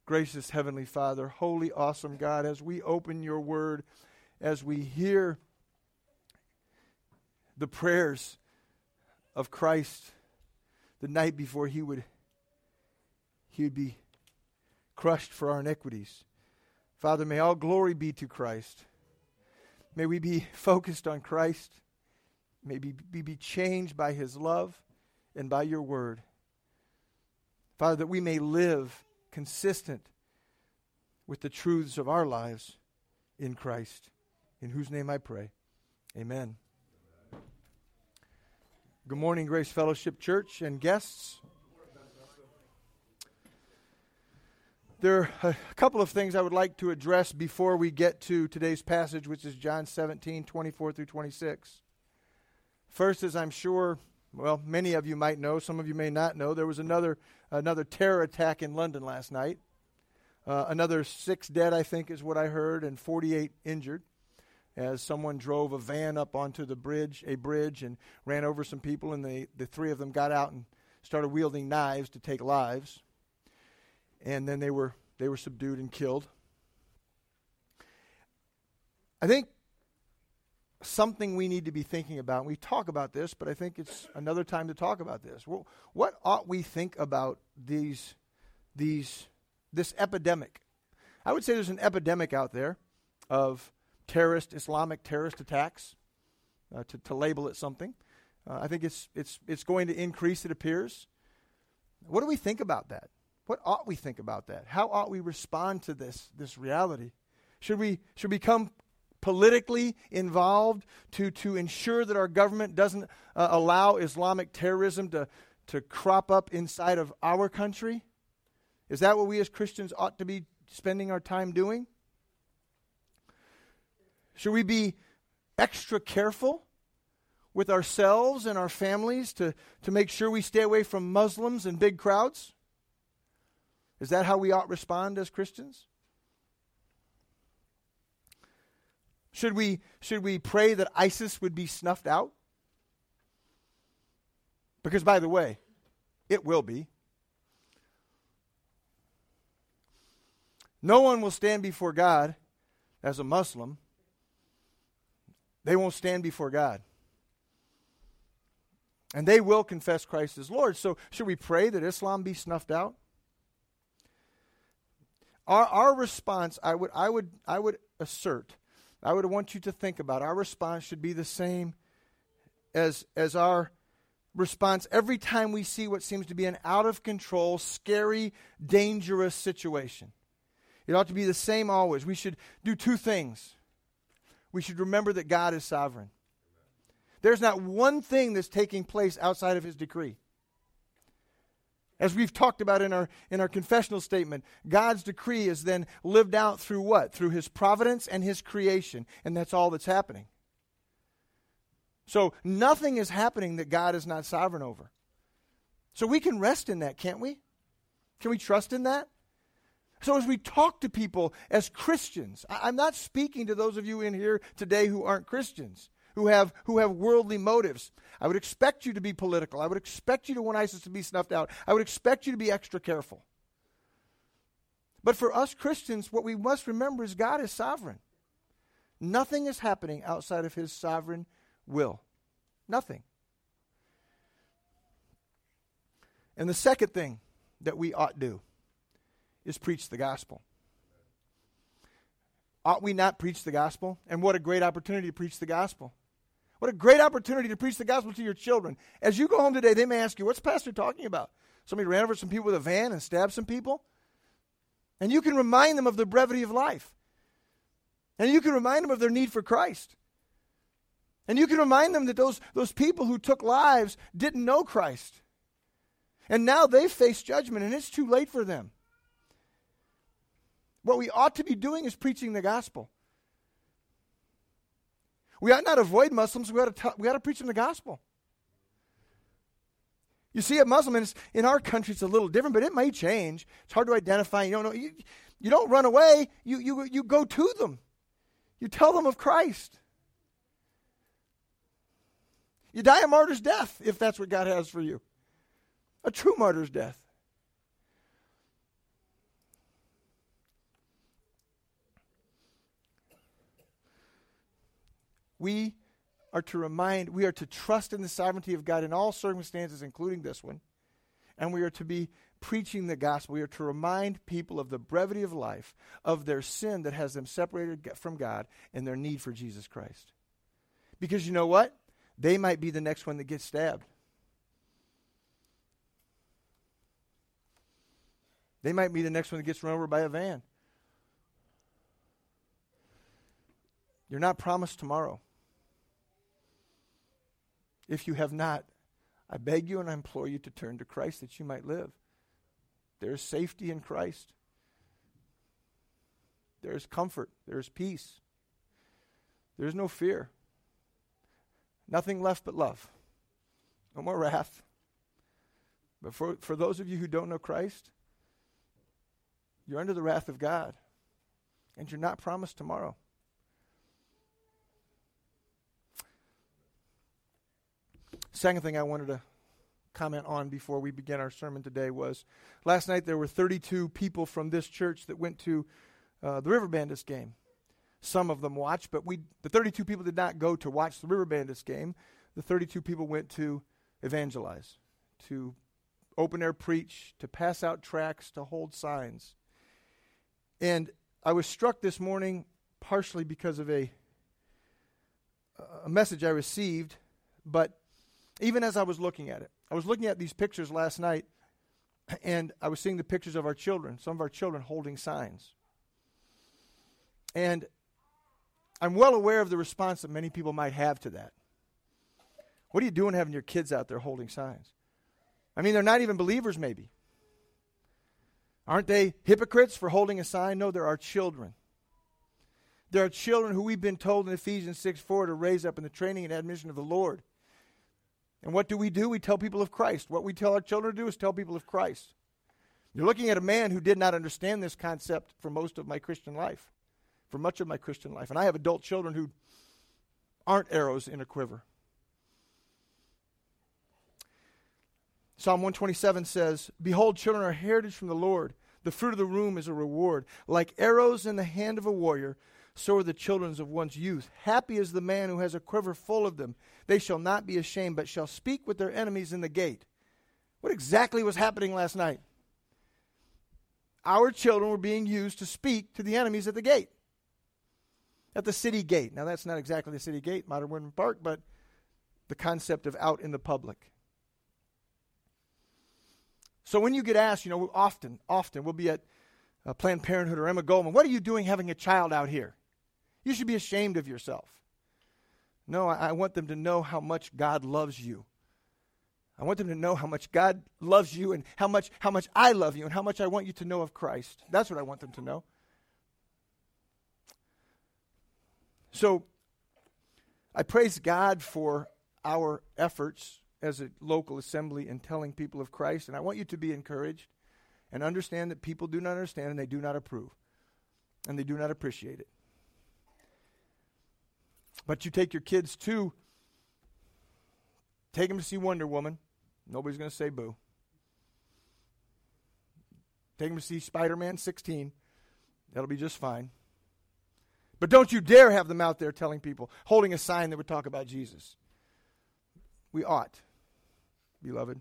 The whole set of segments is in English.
Gracious Heavenly Father, holy, awesome God, as we open your word, as we hear the prayers of Christ the night before he would be crushed for our iniquities. Father, may all glory be to Christ. May we be focused on Christ. May we be changed by his love and by your word. Father, that we may live consistent with the truths of our lives in Christ, in whose name I pray. Amen. Good morning, Grace Fellowship Church and guests. There are a couple of things I would like to address before we get to today's passage, which is John 17, 24 through 26. First, as I'm sure, many of you might know, some of you may not know, there was another terror attack in London last night. Another 6 dead, I think, is what I heard, and 48 injured, as someone drove a van up onto a bridge, and ran over some people, and the 3 of them got out and started wielding knives to take lives. And then they were subdued and killed. I think something we need to be thinking about, and we talk about this, but I think it's another time to talk about this. Well, what ought we think about this epidemic? I would say there's an epidemic out there of Islamic terrorist attacks, to label it something. I think it's going to increase, it appears. What do we think about that? What ought we think about that? How ought we respond to this reality? Should we become politically involved to ensure that our government doesn't allow Islamic terrorism to crop up inside of our country? Is that what we as Christians ought to be spending our time doing? Should we be extra careful with ourselves and our families to make sure we stay away from Muslims and big crowds? Is that how we ought to respond as Christians? Should we pray that ISIS would be snuffed out? Because, by the way, it will be. No one will stand before God as a Muslim. They won't stand before God. And they will confess Christ as Lord. So should we pray that Islam be snuffed out? Our response, I would assert, I would want you to think about, our response should be the same as our response every time we see what seems to be an out-of-control, scary, dangerous situation. It ought to be the same always. We should do 2 things. We should remember that God is sovereign. There's not one thing that's taking place outside of his decree. As we've talked about in our confessional statement, God's decree is then lived out through what? Through his providence and his creation. And that's all that's happening. So nothing is happening that God is not sovereign over. So we can rest in that, can't we? Can we trust in that? So as we talk to people as Christians, I'm not speaking to those of you in here today who aren't Christians, who have worldly motives. I would expect you to be political. I would expect you to want ISIS to be snuffed out. I would expect you to be extra careful. But for us Christians, what we must remember is God is sovereign. Nothing is happening outside of his sovereign will. Nothing. And the second thing that we ought do is preach the gospel. Ought we not preach the gospel? And what a great opportunity to preach the gospel. What a great opportunity to preach the gospel to your children. As you go home today, they may ask you, what's Pastor talking about? Somebody ran over some people with a van and stabbed some people? And you can remind them of the brevity of life. And you can remind them of their need for Christ. And you can remind them that those people who took lives didn't know Christ. And now they face judgment, and it's too late for them. What we ought to be doing is preaching the gospel. We ought not avoid Muslims. We ought to preach them the gospel. You see a Muslim, and in our country it's a little different, but it may change. It's hard to identify. You don't know. You don't run away. You go to them. You tell them of Christ. You die a martyr's death if that's what God has for you. A true martyr's death. We are to trust in the sovereignty of God in all circumstances, including this one. And we are to be preaching the gospel. We are to remind people of the brevity of life, of their sin that has them separated from God, and their need for Jesus Christ. Because you know what? They might be the next one that gets stabbed. They might be the next one that gets run over by a van. You're not promised tomorrow. If you have not, I beg you and I implore you to turn to Christ that you might live. There is safety in Christ. There is comfort. There is peace. There is no fear. Nothing left but love. No more wrath. But for those of you who don't know Christ, you're under the wrath of God. And you're not promised tomorrow. Second thing I wanted to comment on before we begin our sermon today was, last night there were 32 people from this church that went to the River Bandits game. Some of them watched, but the 32 people did not go to watch the River Bandits game. The 32 people went to evangelize, to open air preach, to pass out tracts, to hold signs. And I was struck this morning partially because of a message I received, but even as I was looking at it, I was looking at these pictures last night, and I was seeing the pictures of our children, some of our children holding signs. And I'm well aware of the response that many people might have to that. What are you doing having your kids out there holding signs? I mean, they're not even believers maybe. Aren't they hypocrites for holding a sign? No, they're our children. There are children who we've been told in Ephesians 6:4 to raise up in the training and admonition of the Lord. And what do? We tell people of Christ. What we tell our children to do is tell people of Christ. You're looking at a man who did not understand this concept for most of my Christian life, for much of my Christian life. And I have adult children who aren't arrows in a quiver. Psalm 127 says, "Behold, children are a heritage from the Lord. The fruit of the womb is a reward. Like arrows in the hand of a warrior, so are the children of one's youth. Happy is the man who has a quiver full of them. They shall not be ashamed, but shall speak with their enemies in the gate." What exactly was happening last night? Our children were being used to speak to the enemies at the gate. At the city gate. Now, that's not exactly the city gate, Modern Woodman Park, but the concept of out in the public. So when you get asked, often we'll be at Planned Parenthood or Emma Goldman, "What are you doing having a child out here? You should be ashamed of yourself." No, I want them to know how much God loves you. I want them to know how much God loves you and how much I love you and how much I want you to know of Christ. That's what I want them to know. So I praise God for our efforts as a local assembly in telling people of Christ, and I want you to be encouraged and understand that people do not understand and they do not approve and they do not appreciate it. But you take your kids take them to see Wonder Woman. Nobody's going to say boo. Take them to see Spider-Man 16. That'll be just fine. But don't you dare have them out there telling people, holding a sign that would talk about Jesus. We ought, beloved.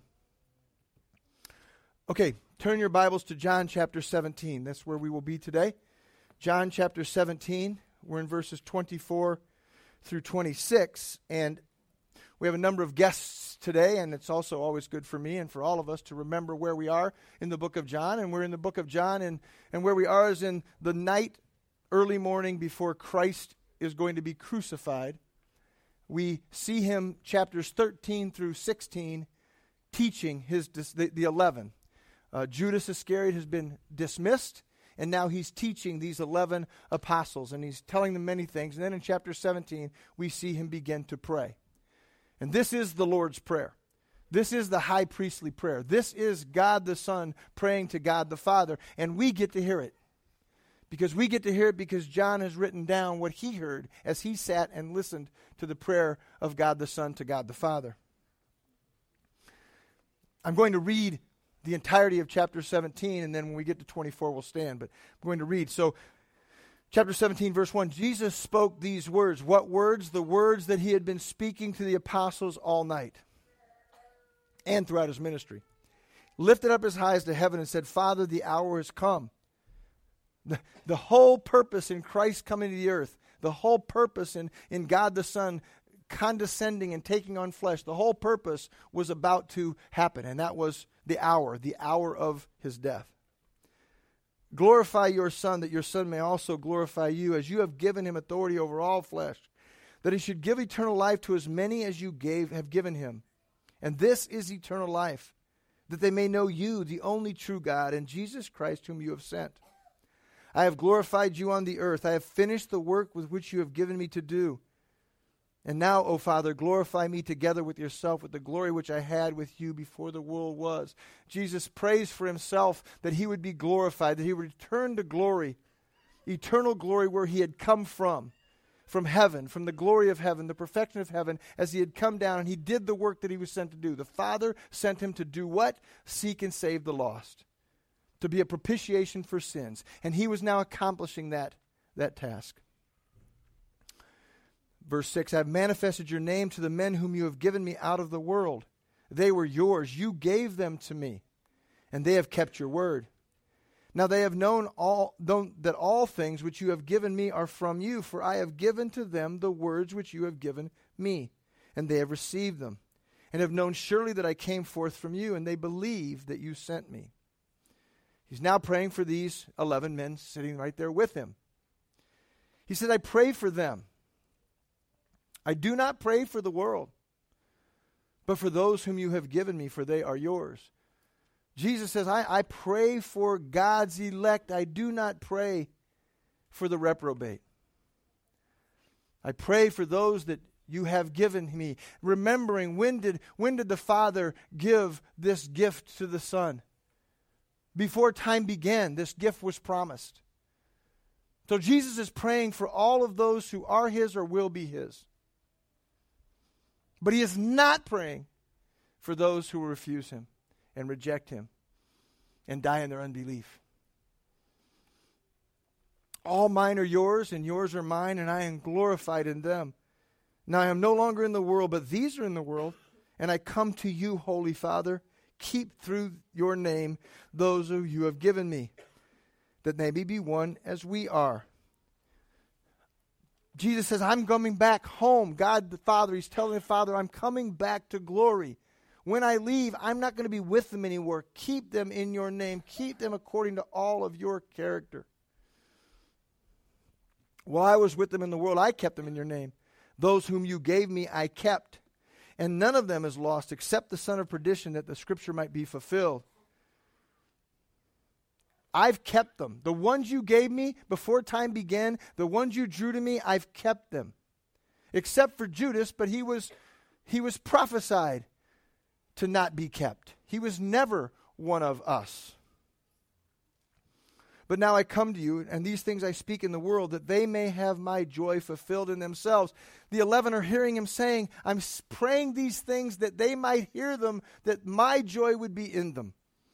Okay, turn your Bibles to John chapter 17. That's where we will be today. John chapter 17. We're in verses 24 through 26. And we have a number of guests today, and it's also always good for me and for all of us to remember where we are in the book of John. And we're in the book of John, and where we are is in the night, early morning before Christ is going to be crucified. We see him, chapters 13 through 16, teaching the 11. Judas Iscariot has been dismissed, and now he's teaching these 11 apostles, and he's telling them many things. And then in chapter 17, we see him begin to pray. And this is the Lord's Prayer. This is the high priestly prayer. This is God the Son praying to God the Father, and we get to hear it. Because we get to hear it because John has written down what he heard as he sat and listened to the prayer of God the Son to God the Father. I'm going to read the entirety of chapter 17, and then when we get to 24, we'll stand. But I'm going to read. So, Chapter 17, verse 1, Jesus spoke these words. What words? The words that he had been speaking to the apostles all night and throughout his ministry. Lifted up his eyes to heaven and said, Father, the hour has come. The whole purpose in Christ coming to the earth, the whole purpose in God the Son condescending and taking on flesh, the whole purpose was about to happen, and that was the hour of his death. Glorify your Son, that your Son may also glorify you, as you have given him authority over all flesh, that he should give eternal life to as many as you have given him. And this is eternal life, that they may know you, the only true God, and Jesus Christ whom you have sent. I have glorified you on the earth. I have finished the work with which you have given me to do. And now, O Father, glorify me together with yourself with the glory which I had with you before the world was. Jesus prays for himself that he would be glorified, that he would return to glory, eternal glory where he had come from heaven, from the glory of heaven, the perfection of heaven, as he had come down and he did the work that he was sent to do. The Father sent him to do what? Seek and save the lost, to be a propitiation for sins. And he was now accomplishing that task. Verse 6, I have manifested your name to the men whom you have given me out of the world. They were yours. You gave them to me, and they have kept your word. Now they have known that all things which you have given me are from you, for I have given to them the words which you have given me, and they have received them, and have known surely that I came forth from you, and they believe that you sent me. He's now praying for these 11 men sitting right there with him. He said, I pray for them. I do not pray for the world, but for those whom you have given me, for they are yours. Jesus says, I pray for God's elect. I do not pray for the reprobate. I pray for those that you have given me. Remembering, when did the Father give this gift to the Son? Before time began, this gift was promised. So Jesus is praying for all of those who are his or will be his. But he is not praying for those who will refuse him and reject him and die in their unbelief. All mine are yours, and yours are mine, and I am glorified in them. Now I am no longer in the world, but these are in the world, and I come to you, Holy Father. Keep through your name those who you have given me, that they may be one as we are. Jesus says, I'm coming back home. God the Father, he's telling the Father, I'm coming back to glory. When I leave, I'm not going to be with them anymore. Keep them in your name. Keep them according to all of your character. While I was with them in the world, I kept them in your name. Those whom you gave me, I kept. And none of them is lost except the son of perdition, that the scripture might be fulfilled. I've kept them. The ones you gave me before time began, the ones you drew to me, I've kept them. Except for Judas, but he was prophesied to not be kept. He was never one of us. But now I come to you, and these things I speak in the world, that they may have my joy fulfilled in themselves. The 11 are hearing him saying, I'm praying these things that they might hear them, that my joy would be in them.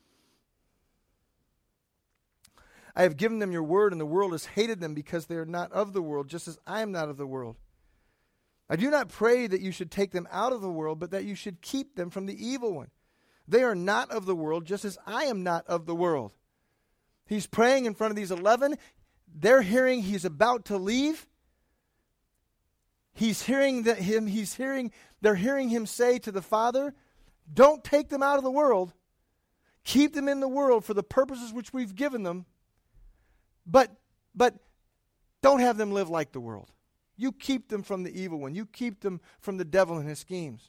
I have given them your word, and the world has hated them because they are not of the world, just as I am not of the world. I do not pray that you should take them out of the world, but that you should keep them from the evil one. They are not of the world, just as I am not of the world. He's praying in front of these 11. They're hearing he's about to leave. They're hearing him say to the Father, don't take them out of the world. Keep them in the world for the purposes which we've given them. But don't have them live like the world. You keep them from the evil one. You keep them from the devil and his schemes.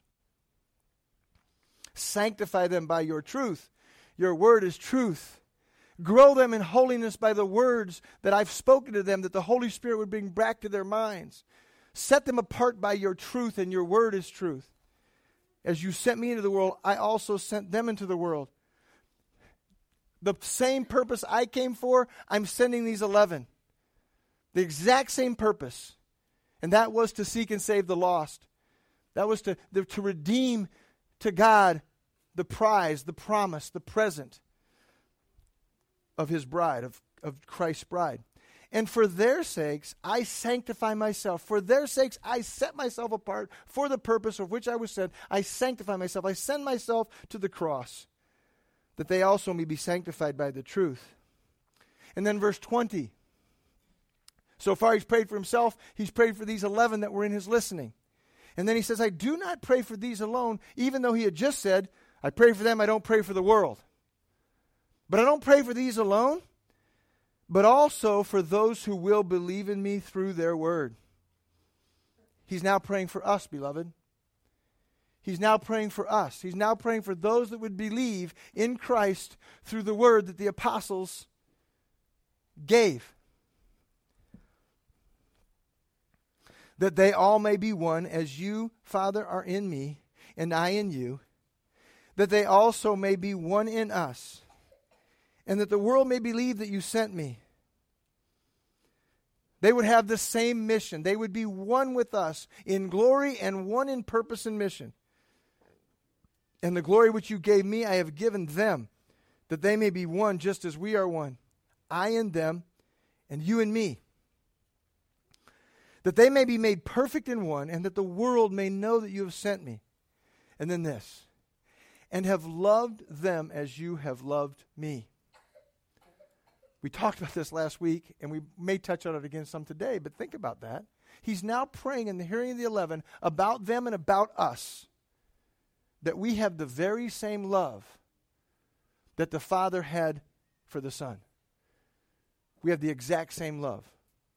Sanctify them by your truth. Your word is truth. Grow them in holiness by the words that I've spoken to them, that the Holy Spirit would bring back to their minds. Set them apart by your truth, and your word is truth. As you sent me into the world, I also sent them into the world. The same purpose I came for, I'm sending these 11. The exact same purpose. And that was to seek and save the lost. That was to redeem to God the prize, the promise, the present of his bride, of Christ's bride. And for their sakes, I sanctify myself. For their sakes, I set myself apart for the purpose of which I was sent. I sanctify myself. I send myself to the cross, that they also may be sanctified by the truth. And then verse 20. So far he's prayed for himself. He's prayed for these 11 that were in his listening. And then he says, I do not pray for these alone, even though he had just said, I pray for them, I don't pray for the world. But I don't pray for these alone, but also for those who will believe in me through their word. He's now praying for us, beloved. He's now praying for us. He's now praying for those that would believe in Christ through the word that the apostles gave. That they all may be one, as you, Father, are in me, and I in you, that they also may be one in us, and that the world may believe that you sent me. They would have the same mission. They would be one with us in glory and one in purpose and mission. And the glory which you gave me, I have given them, that they may be one just as we are one. I in them, and you in me. That they may be made perfect in one, and that the world may know that you have sent me. And then this, and have loved them as you have loved me. We talked about this last week, and we may touch on it again some today, but think about that. He's now praying in the hearing of the 11 about them and about us, that we have the very same love that the Father had for the Son. We have the exact same love.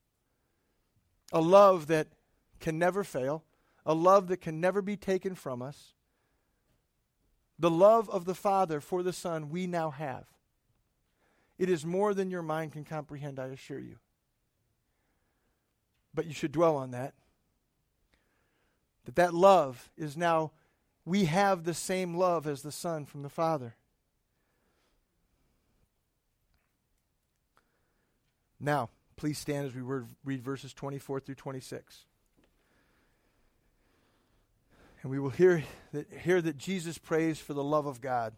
A love that can never fail, a love that can never be taken from us. The love of the Father for the Son we now have. It is more than your mind can comprehend, I assure you. But you should dwell on that. That love is now, we have the same love as the Son from the Father. Now, please stand as we read verses 24 through 26. And we will hear that Jesus prays for the love of God.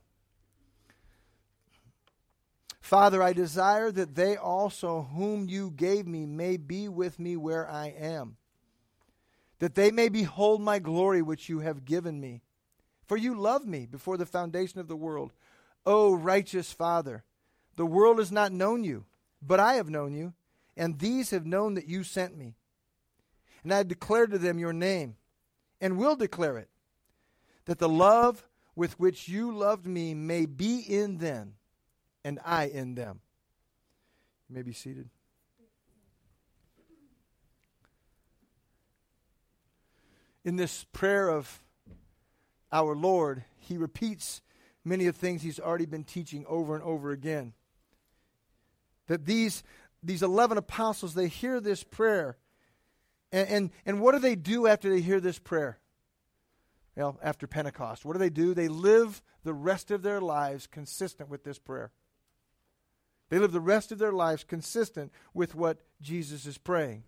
Father, I desire that they also whom you gave me may be with me where I am, that they may behold my glory which you have given me. For you loved me before the foundation of the world. O righteous Father, the world has not known you, but I have known you, and these have known that you sent me. And I have declared to them your name, and will declare it, that the love with which you loved me may be in them, and I in them. You may be seated. In this prayer of our Lord, he repeats many of the things he's already been teaching over and over again. That these 11 apostles, they hear this prayer. And what do they do after they hear this prayer? Well, after Pentecost, what do? They live the rest of their lives consistent with this prayer. They live the rest of their lives consistent with what Jesus is praying.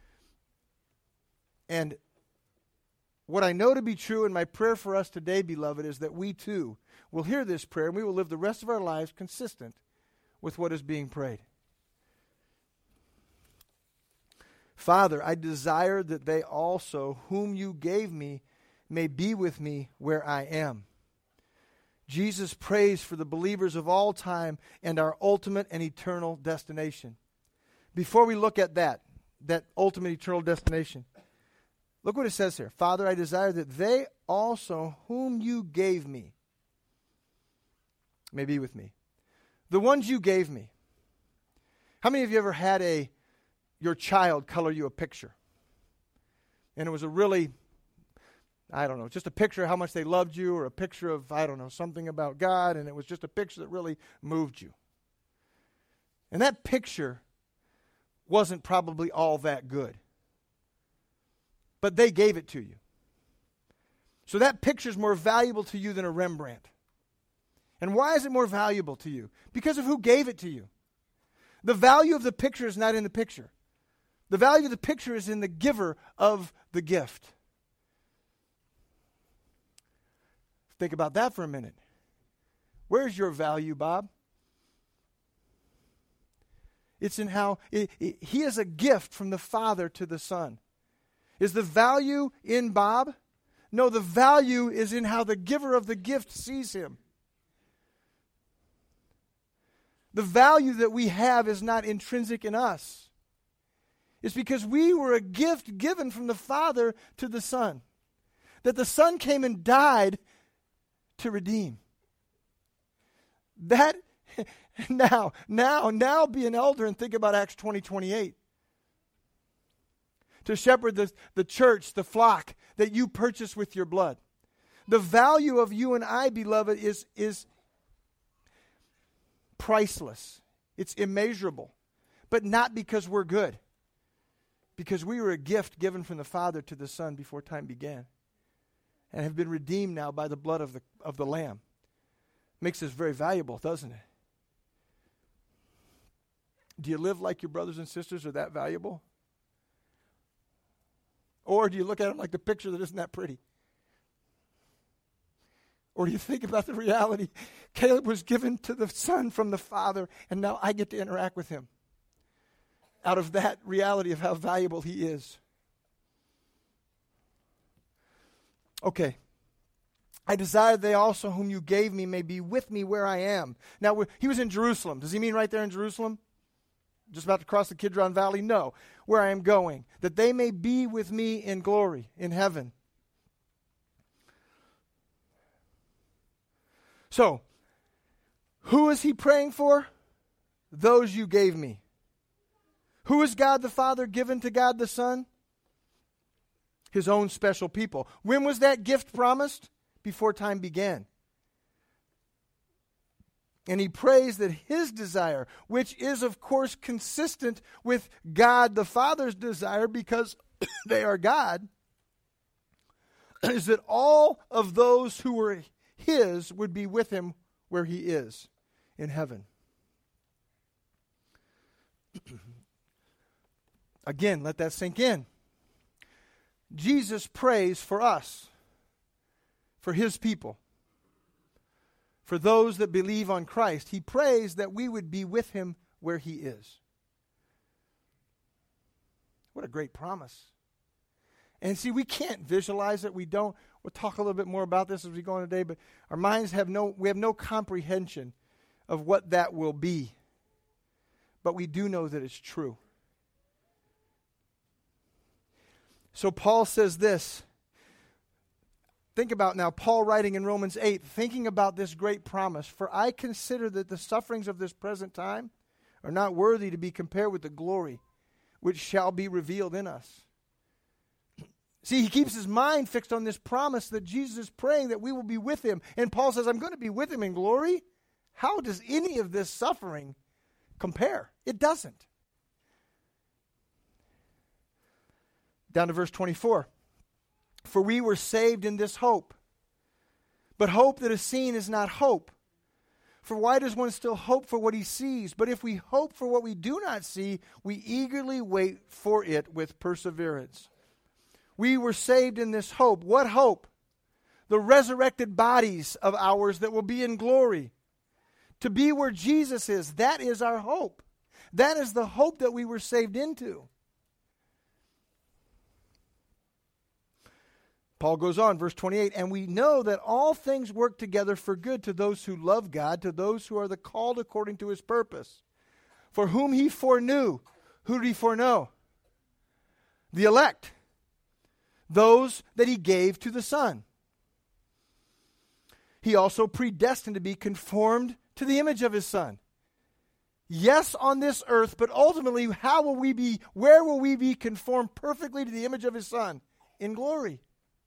And what I know to be true, and my prayer for us today, beloved, is that we too will hear this prayer and we will live the rest of our lives consistent with what is being prayed. Father, I desire that they also, whom you gave me, may be with me where I am. Jesus prays for the believers of all time and our ultimate and eternal destination. Before we look at that ultimate eternal destination, look what it says here. Father, I desire that they also, whom you gave me, may be with me. The ones you gave me. How many of you ever had your child color you a picture? And it was a really, just a picture of how much they loved you, or a picture of, something about God, and it was just a picture that really moved you. And that picture wasn't probably all that good. But they gave it to you. So that picture is more valuable to you than a Rembrandt. And why is it more valuable to you? Because of who gave it to you. The value of the picture is not in the picture. The value of the picture is in the giver of the gift. Think about that for a minute. Where's your value, Bob? It's in how he is a gift from the Father to the Son. Is the value in Bob? No, the value is in how the giver of the gift sees him. The value that we have is not intrinsic in us. It's because we were a gift given from the Father to the Son. That the Son came and died to redeem. That, now be an elder and think about Acts 20:28. To shepherd the church, the flock that you purchased with your blood. The value of you and I, beloved, is priceless. It's immeasurable. But not because we're good. Because we were a gift given from the Father to the Son before time began. And have been redeemed now by the blood of the Lamb. Makes us very valuable, doesn't it? Do you live like your brothers and sisters are that valuable? Or do you look at them like the picture that isn't that pretty? Or do you think about the reality? Caleb was given to the Son from the Father, and now I get to interact with him. Out of that reality of how valuable he is. Okay. I desire they also whom you gave me may be with me where I am. Now, he was in Jerusalem. Does he mean right there in Jerusalem? Just about to cross the Kidron Valley? No. Where I am going. That they may be with me in glory, in heaven. So, who is he praying for? Those you gave me. Who is God the Father given to God the Son? His own special people. When was that gift promised? Before time began. And he prays that his desire, which is of course consistent with God the Father's desire because they are God, is that all of those who were his would be with him where he is, in heaven. Again, let that sink in. Jesus prays for us, for his people, for those that believe on Christ. He prays that we would be with him where he is. What a great promise. And see, we can't visualize it. We don't. We'll talk a little bit more about this as we go on today, but our minds we have no comprehension of what that will be. But we do know that it's true. So Paul says this. Think about now, Paul writing in Romans 8, thinking about this great promise. For I consider that the sufferings of this present time are not worthy to be compared with the glory which shall be revealed in us. See, he keeps his mind fixed on this promise that Jesus is praying that we will be with him. And Paul says, I'm going to be with him in glory. How does any of this suffering compare? It doesn't. Down to verse 24. For we were saved in this hope. But hope that is seen is not hope. For why does one still hope for what he sees? But if we hope for what we do not see, we eagerly wait for it with perseverance. We were saved in this hope. What hope? The resurrected bodies of ours that will be in glory. To be where Jesus is. That is our hope. That is the hope that we were saved into. Paul goes on, verse 28, and we know that all things work together for good to those who love God, to those who are the called according to his purpose. For whom he foreknew, who did he foreknow? The elect. Those that he gave to the Son. He also predestined to be conformed to the image of his Son. Yes, on this earth, but ultimately, where will we be conformed perfectly to the image of his Son? In glory.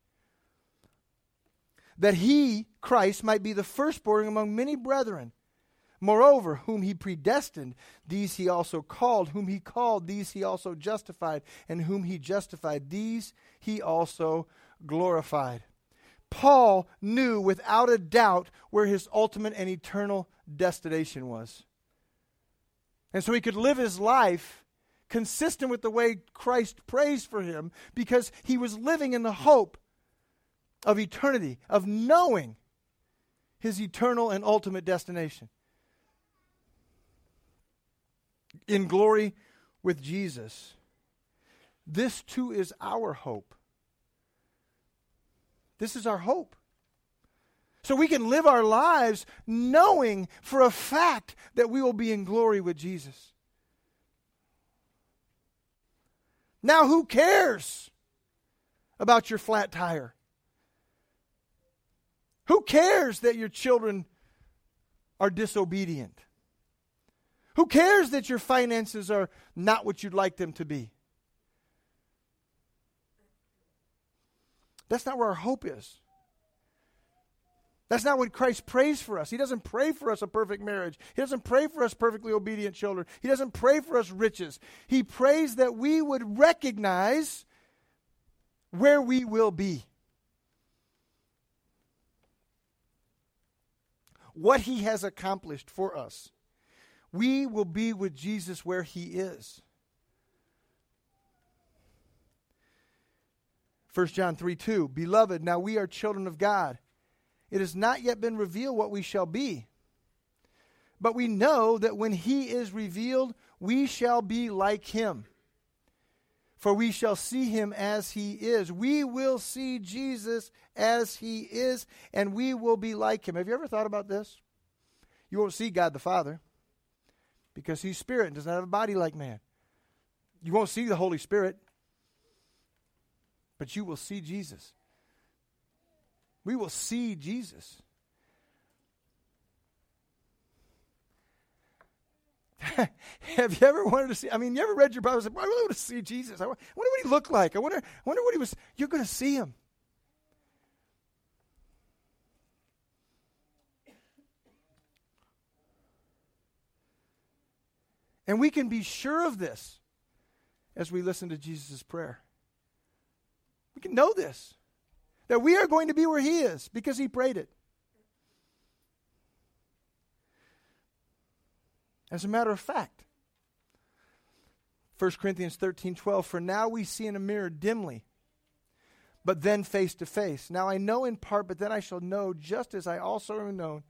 That he, Christ, might be the firstborn among many brethren. Moreover, whom he predestined, these he also called. Whom he called, these he also justified. And whom he justified, these he also glorified. Paul knew without a doubt where his ultimate and eternal destination was. And so he could live his life consistent with the way Christ prays for him because he was living in the hope of eternity, of knowing his eternal and ultimate destination. in glory with Jesus. This too is our hope. This is our hope. So we can live our lives knowing for a fact that we will be in glory with Jesus. Now, who cares about your flat tire? Who cares that your children are disobedient? Who cares that your finances are not what you'd like them to be? That's not where our hope is. That's not what Christ prays for us. He doesn't pray for us a perfect marriage. He doesn't pray for us perfectly obedient children. He doesn't pray for us riches. He prays that we would recognize where we will be. What He has accomplished for us. We will be with Jesus where He is. 1 John 3:2, Beloved, now we are children of God. It has not yet been revealed what we shall be. But we know that when He is revealed, we shall be like Him. For we shall see Him as He is. We will see Jesus as He is, and we will be like Him. Have you ever thought about this? You won't see God the Father because He's Spirit and does not have a body like man. You won't see the Holy Spirit, but you will see Jesus. We will see Jesus. Have you ever wanted to see? I mean, you ever read your Bible and said, I really want to see Jesus. I wonder what He looked like. I wonder what He was. You're going to see Him. And we can be sure of this as we listen to Jesus' prayer. We can know this, that we are going to be where He is because He prayed it. As a matter of fact, 1 Corinthians 13:12, For now we see in a mirror dimly, but then face to face. Now I know in part, but then I shall know just as I also am known.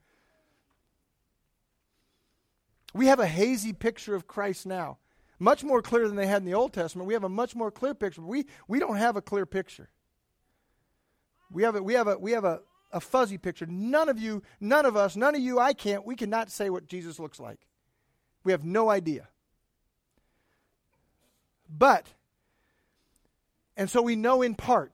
We have a hazy picture of Christ now. Much more clear than they had in the Old Testament. We have a much more clear picture. We don't have a clear picture. We have a fuzzy picture. None of you, none of us, none of you, we cannot say what Jesus looks like. We have no idea. And so we know in part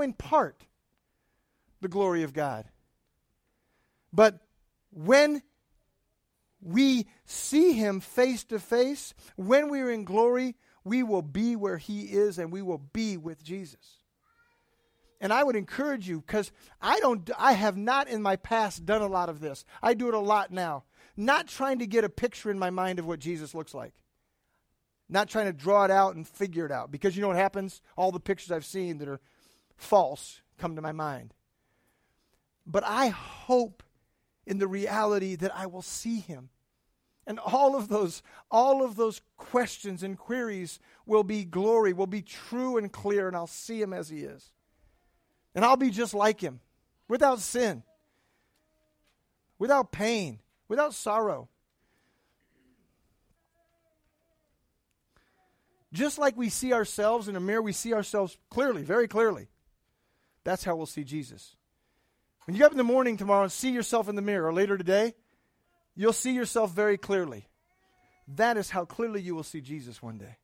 the glory of God. But when we see Him face to face, when we are in glory, we will be where He is and we will be with Jesus. And I would encourage you, because I have not in my past done a lot of this. I do it a lot now. Not trying to get a picture in my mind of what Jesus looks like. Not trying to draw it out and figure it out. Because you know what happens? All the pictures I've seen that are false come to my mind. But I hope in the reality that I will see Him. And all of those questions and queries will be glory, will be true and clear, and I'll see Him as He is. And I'll be just like Him, without sin, without pain, without sorrow. Just like we see ourselves in a mirror, we see ourselves clearly, very clearly. That's how we'll see Jesus. When you get up in the morning tomorrow and see yourself in the mirror, or later today, you'll see yourself very clearly. That is how clearly you will see Jesus one day.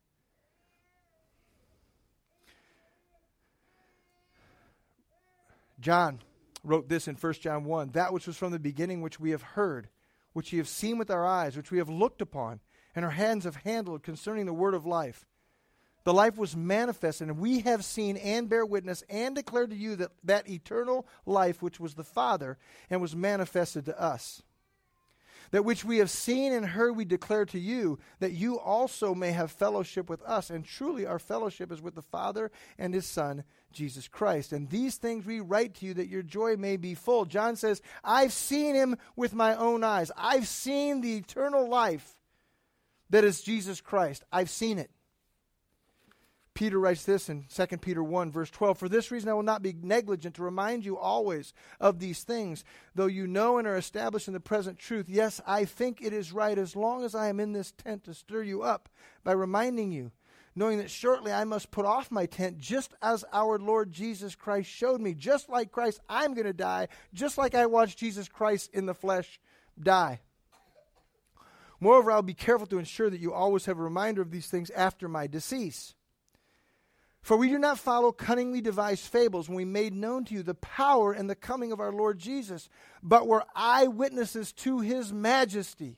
John wrote this in 1 John 1, That which was from the beginning, which we have heard, which we have seen with our eyes, which we have looked upon, and our hands have handled concerning the word of life. The life was manifested, and we have seen and bear witness and declare to you that eternal life which was the Father and was manifested to us. That which we have seen and heard we declare to you, that you also may have fellowship with us. And truly our fellowship is with the Father and His Son, Jesus Christ. And these things we write to you that your joy may be full. John says, I've seen Him with my own eyes. I've seen the eternal life that is Jesus Christ. I've seen it. Peter writes this in 2 Peter 1, verse 12, "For this reason I will not be negligent to remind you always of these things, though you know and are established in the present truth. Yes, I think it is right, as long as I am in this tent, to stir you up by reminding you, knowing that shortly I must put off my tent, just as our Lord Jesus Christ showed me. Just like Christ, I'm going to die, just like I watched Jesus Christ in the flesh die. Moreover, I'll be careful to ensure that you always have a reminder of these things after my decease. For we do not follow cunningly devised fables when we made known to you the power and the coming of our Lord Jesus, but were eyewitnesses to his majesty.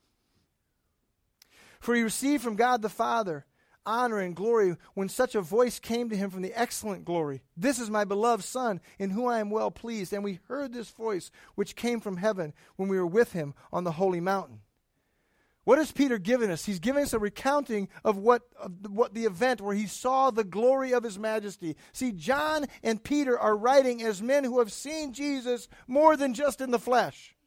For he received from God the Father honor and glory when such a voice came to him from the excellent glory. This is my beloved Son, in whom I am well pleased. And we heard this voice which came from heaven when we were with him on the holy mountain." What has Peter given us? He's giving us a recounting of what the event where he saw the glory of his majesty. See, John and Peter are writing as men who have seen Jesus more than just in the flesh.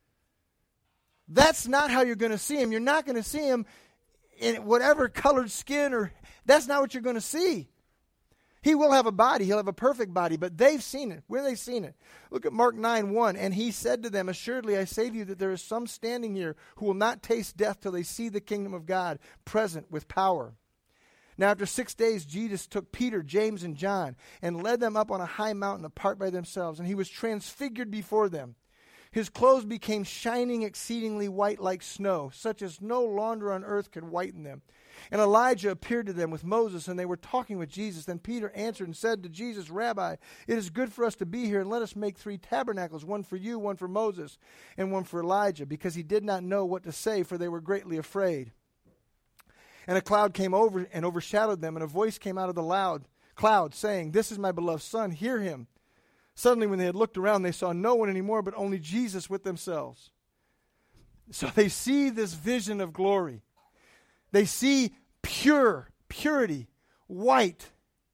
That's not how you're going to see him. You're not going to see him in whatever colored skin, or that's not what you're going to see. He will have a body. He'll have a perfect body, but they've seen it. Where have they seen it? Look at Mark 9:1. "And he said to them, Assuredly I say to you that there is some standing here who will not taste death till they see the kingdom of God present with power." Now after 6 days, Jesus took Peter, James, and John and led them up on a high mountain apart by themselves, and he was transfigured before them. His clothes became shining exceedingly white like snow, such as no launder on earth could whiten them. And Elijah appeared to them with Moses, and they were talking with Jesus. Then Peter answered and said to Jesus, "Rabbi, it is good for us to be here, and let us make 3 tabernacles, one for you, one for Moses, and one for Elijah," because he did not know what to say, for they were greatly afraid. And a cloud came over and overshadowed them, and a voice came out of the cloud, saying, "This is my beloved Son, hear him." Suddenly when they had looked around, they saw no one anymore, but only Jesus with themselves. So they see this vision of glory. They see purity, white.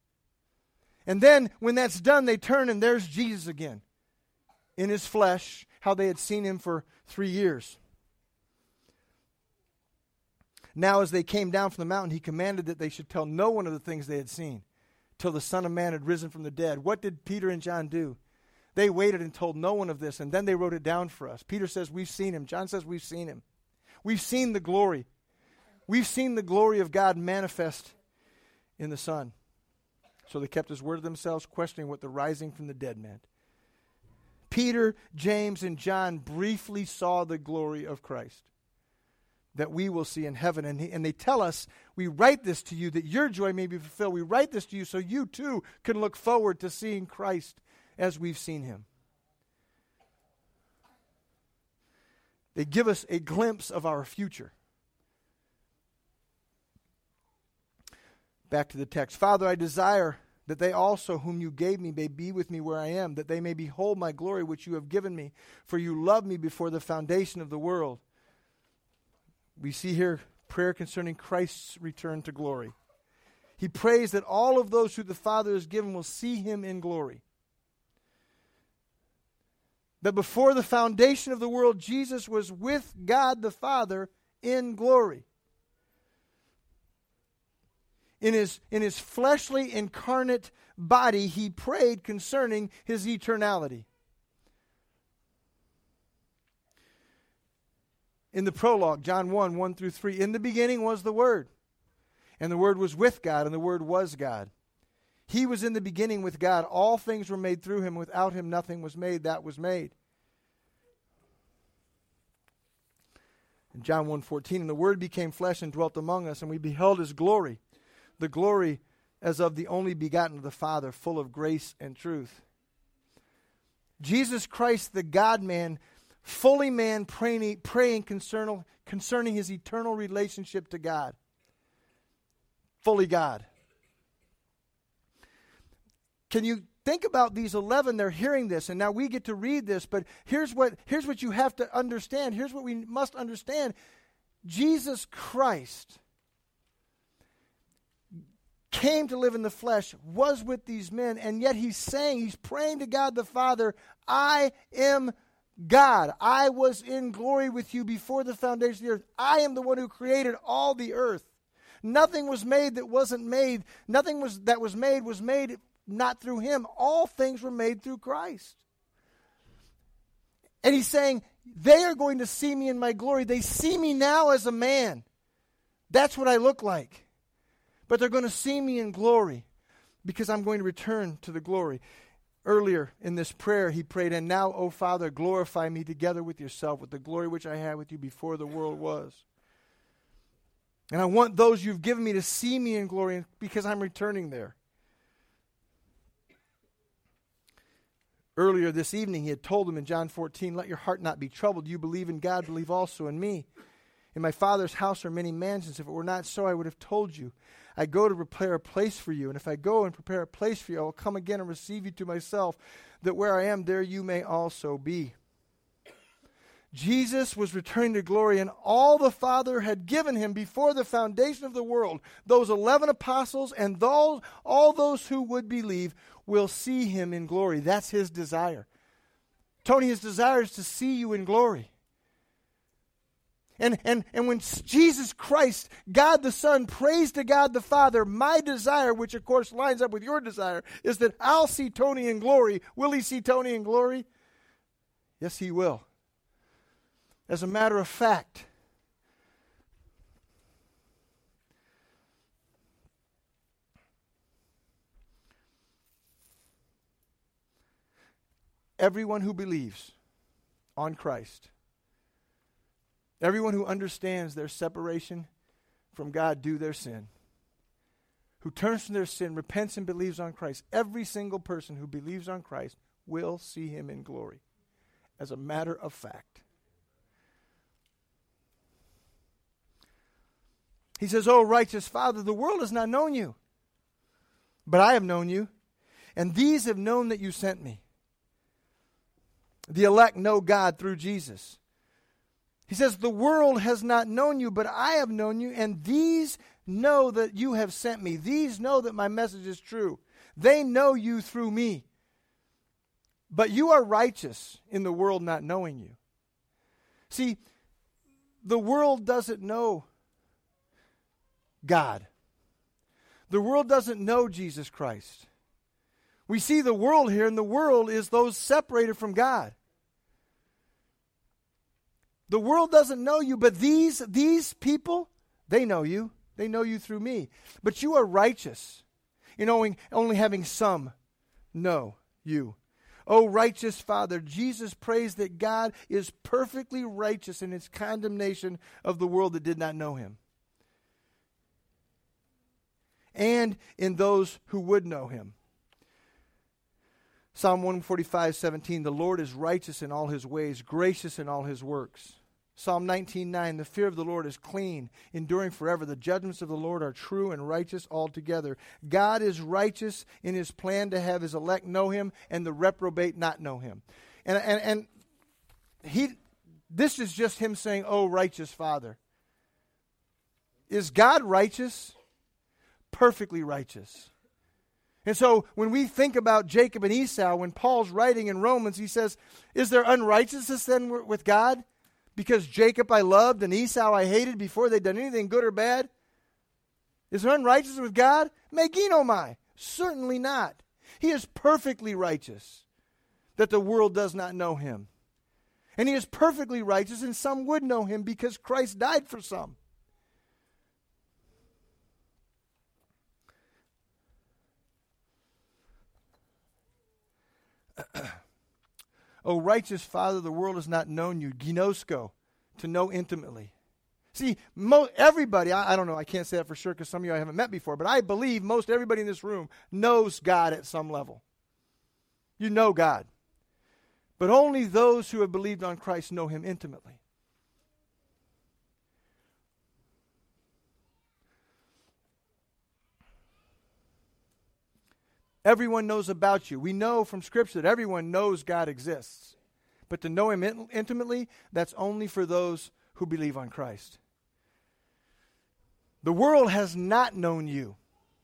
And then when that's done, they turn and there's Jesus again in his flesh, how they had seen him for 3 years. Now as they came down from the mountain, he commanded that they should tell no one of the things they had seen till the Son of Man had risen from the dead. What did Peter and John do? They waited and told no one of this, and then they wrote it down for us. Peter says, "We've seen him." John says, "We've seen him." We've seen the glory. We've seen the glory of God manifest in the Son. So they kept his word to themselves, questioning what the rising from the dead meant. Peter, James, and John briefly saw the glory of Christ that we will see in heaven. And they tell us, "We write this to you that your joy may be fulfilled." We write this to you so you too can look forward to seeing Christ as we've seen him. They give us a glimpse of our future. Back to the text. "Father, I desire that they also whom you gave me may be with me where I am, that they may behold my glory which you have given me, for you loved me before the foundation of the world." We see here prayer concerning Christ's return to glory. He prays that all of those who the Father has given will see him in glory. That before the foundation of the world, Jesus was with God the Father in glory. In his fleshly incarnate body, he prayed concerning his eternality. In the prologue, John 1:1-3, "In the beginning was the Word, and the Word was with God, and the Word was God. He was in the beginning with God. All things were made through him. Without him nothing was made that was made." In John 1:14, "And the Word became flesh and dwelt among us, and we beheld his glory, the glory as of the only begotten of the Father, full of grace and truth." Jesus Christ, the God-man, fully man, praying concerning his eternal relationship to God. Fully God. Can you think about these 11? They're hearing this, and now we get to read this, but here's what you have to understand. Here's what we must understand. Jesus Christ came to live in the flesh, was with these men, and yet he's praying to God the Father, "I am God. I was in glory with you before the foundation of the earth. I am the one who created all the earth." Nothing was made that wasn't made. That was made not through him. All things were made through Christ. And he's saying, they are going to see me in my glory. They see me now as a man. That's what I look like. But they're going to see me in glory because I'm going to return to the glory. Earlier in this prayer, he prayed, and now, O Father, glorify me together with yourself, with the glory which I had with you before the world was. And I want those you've given me to see me in glory because I'm returning there. Earlier this evening, he had told them in John 14, let your heart not be troubled. You believe in God, believe also in me. In my Father's house are many mansions. If it were not so, I would have told you. I go to prepare a place for you. And if I go and prepare a place for you, I will come again and receive you to myself, that where I am, there you may also be. Jesus was returning to glory, and all the Father had given him before the foundation of the world, those 11 apostles and all those who would believe, will see him in glory. That's his desire. Tony, his desire is to see you in glory. And when Jesus Christ, God the Son, prays to God the Father, my desire, which of course lines up with your desire, is that I'll see Tony in glory. Will he see Tony in glory? Yes, he will. As a matter of fact, everyone who believes on Christ, everyone who understands their separation from God due their sin, who turns from their sin, repents and believes on Christ, every single person who believes on Christ will see him in glory, as a matter of fact. He says, "Oh, righteous Father, the world has not known you, but I have known you, and these have known that you sent me." The elect know God through Jesus. He says, the world has not known you, but I have known you, and these know that you have sent me. These know that my message is true. They know you through me. But you are righteous in the world not knowing you. See, the world doesn't know God. The world doesn't know Jesus Christ. We see the world here, and the world is those separated from God. The world doesn't know you, but these people, they know you. They know you through me. But you are righteous in only having some know you. O righteous Father, Jesus prays that God is perfectly righteous in his condemnation of the world that did not know him, and in those who would know him. Psalm 145:17, the Lord is righteous in all his ways, gracious in all his works. Psalm 19:9, the fear of the Lord is clean, enduring forever. The judgments of the Lord are true and righteous altogether. God is righteous in his plan to have his elect know him and the reprobate not know him. And this is just him saying, "Oh, righteous Father." Is God righteous? Perfectly righteous. And so when we think about Jacob and Esau, when Paul's writing in Romans, he says, is there unrighteousness then with God? Because Jacob I loved and Esau I hated before they'd done anything good or bad? Is there unrighteousness with God? Meginomai. Certainly not. He is perfectly righteous that the world does not know him. And he is perfectly righteous and some would know him because Christ died for some. O righteous Father, the world has not known you, ginosko, to know intimately. See, everybody, I don't know, I can't say that for sure because some of you I haven't met before, but I believe most everybody in this room knows God at some level. You know God. But only those who have believed on Christ know him intimately. Everyone knows about you. We know from Scripture that everyone knows God exists. But to know him intimately, that's only for those who believe on Christ. The world has not known you.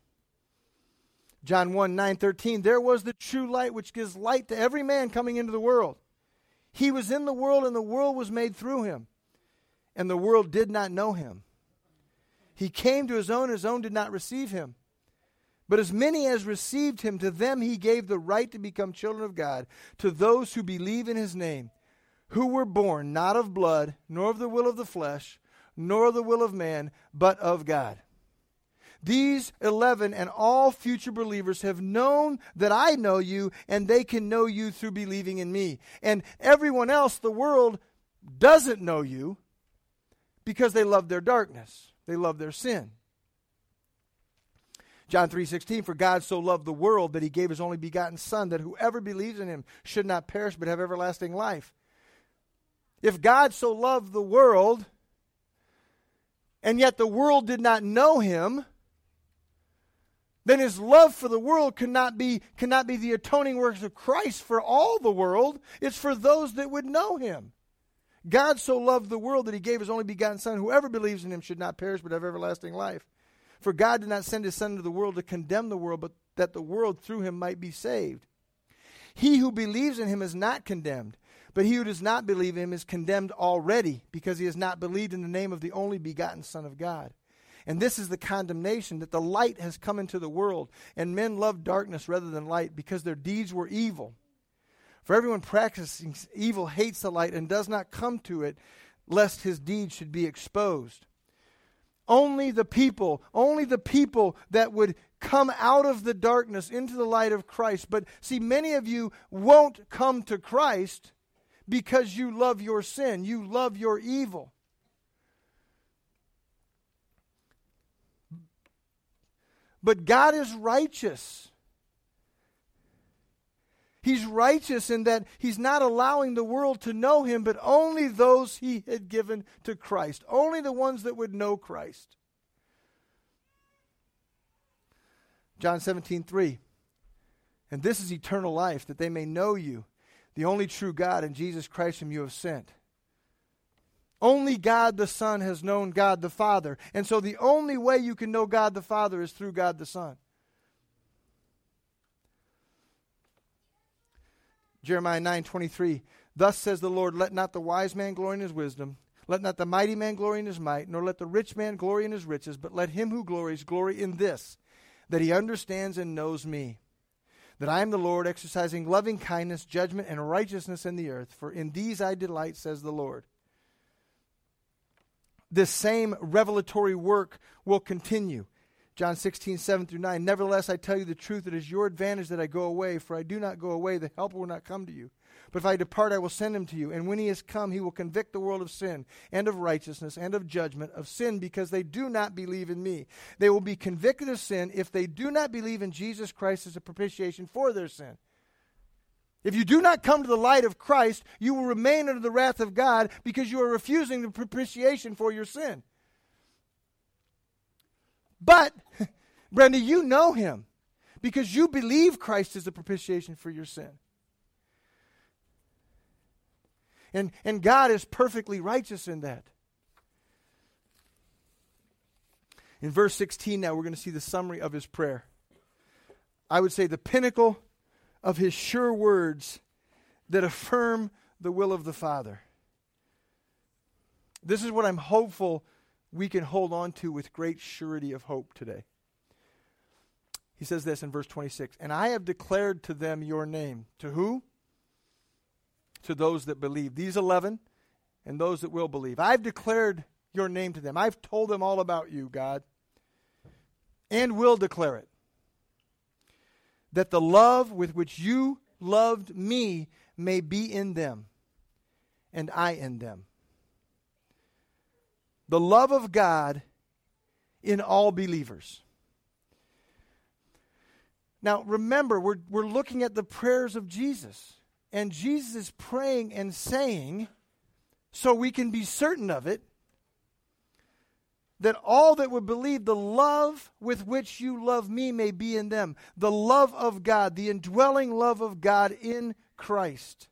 John 1:9-13, there was the true light which gives light to every man coming into the world. He was in the world and the world was made through him. And the world did not know him. He came to his own did not receive him. But as many as received him, to them he gave the right to become children of God, to those who believe in his name, who were born not of blood, nor of the will of the flesh, nor of the will of man, but of God. These 11 and all future believers have known that I know you, and they can know you through believing in me. And everyone else, the world, doesn't know you because they love their darkness. They love their sin. John 3:16, for God so loved the world that he gave his only begotten Son, that whoever believes in him should not perish but have everlasting life. If God so loved the world, and yet the world did not know him, then his love for the world cannot be the atoning works of Christ for all the world. It's for those that would know him. God so loved the world that he gave his only begotten Son. Whoever believes in him should not perish but have everlasting life. For God did not send his Son into the world to condemn the world, but that the world through him might be saved. He who believes in him is not condemned, but he who does not believe in him is condemned already, because he has not believed in the name of the only begotten Son of God. And this is the condemnation, that the light has come into the world, and men love darkness rather than light, because their deeds were evil. For everyone practicing evil hates the light and does not come to it, lest his deeds should be exposed. Only the people that would come out of the darkness into the light of Christ. But see, many of you won't come to Christ because you love your sin. You love your evil. But God is righteous. He's righteous in that he's not allowing the world to know him, but only those he had given to Christ. Only the ones that would know Christ. John 17:3. And this is eternal life, that they may know you, the only true God, and Jesus Christ whom you have sent. Only God the Son has known God the Father. And so the only way you can know God the Father is through God the Son. Jeremiah 9:23, thus says the Lord, let not the wise man glory in his wisdom, let not the mighty man glory in his might, nor let the rich man glory in his riches, but let him who glories glory in this, that he understands and knows me, that I am the Lord, exercising loving kindness, judgment, and righteousness in the earth, for in these I delight, says the Lord. This same revelatory work will continue. John 16:7-9, nevertheless, I tell you the truth, it is your advantage that I go away, for I do not go away, the helper will not come to you. But if I depart, I will send him to you. And when he has come, he will convict the world of sin, and of righteousness, and of judgment, of sin, because they do not believe in me. They will be convicted of sin if they do not believe in Jesus Christ as a propitiation for their sin. If you do not come to the light of Christ, you will remain under the wrath of God, because you are refusing the propitiation for your sin. But, Brenda, you know him because you believe Christ is the propitiation for your sin. And God is perfectly righteous in that. In verse 16 now, we're going to see the summary of his prayer. I would say the pinnacle of his sure words that affirm the will of the Father. This is what I'm hopeful we can hold on to with great surety of hope today. He says this in verse 26, and I have declared to them your name. To who? To those that believe. These 11 and those that will believe. I've declared your name to them. I've told them all about you, God, and will declare it. That the love with which you loved me may be in them, and I in them. The love of God in all believers. Now, remember, we're looking at the prayers of Jesus. And Jesus is praying and saying, so we can be certain of it, that all that would believe, the love with which you love me may be in them. The love of God, the indwelling love of God in Christ.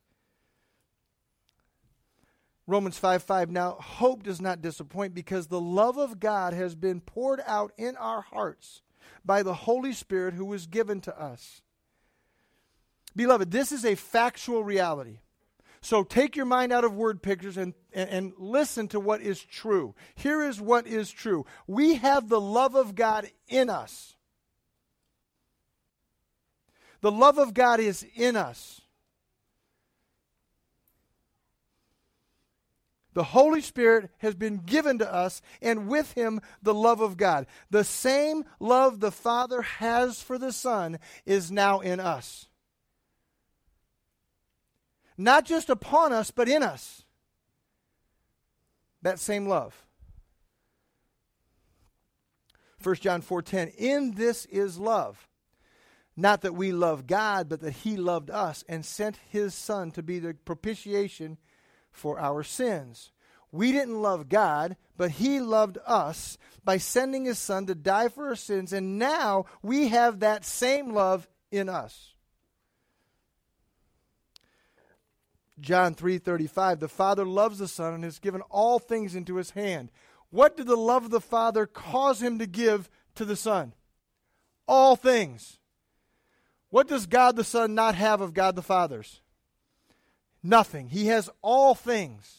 Romans 5:5, now hope does not disappoint, because the love of God has been poured out in our hearts by the Holy Spirit who was given to us. Beloved, this is a factual reality. So take your mind out of word pictures and listen to what is true. Here is what is true. We have the love of God in us. The love of God is in us. The Holy Spirit has been given to us, and with Him the love of God. The same love the Father has for the Son is now in us. Not just upon us, but in us. That same love. 1 John 4:10, in this is love. Not that we love God, but that He loved us and sent His Son to be the propitiation for our sins. We didn't love God, but He loved us by sending His Son to die for our sins, and now we have that same love in us. John 3:35, the Father loves the Son and has given all things into His hand. What did the love of the Father cause Him to give to the Son? All things. What does God the Son not have of God the Father's? Nothing. He has all things.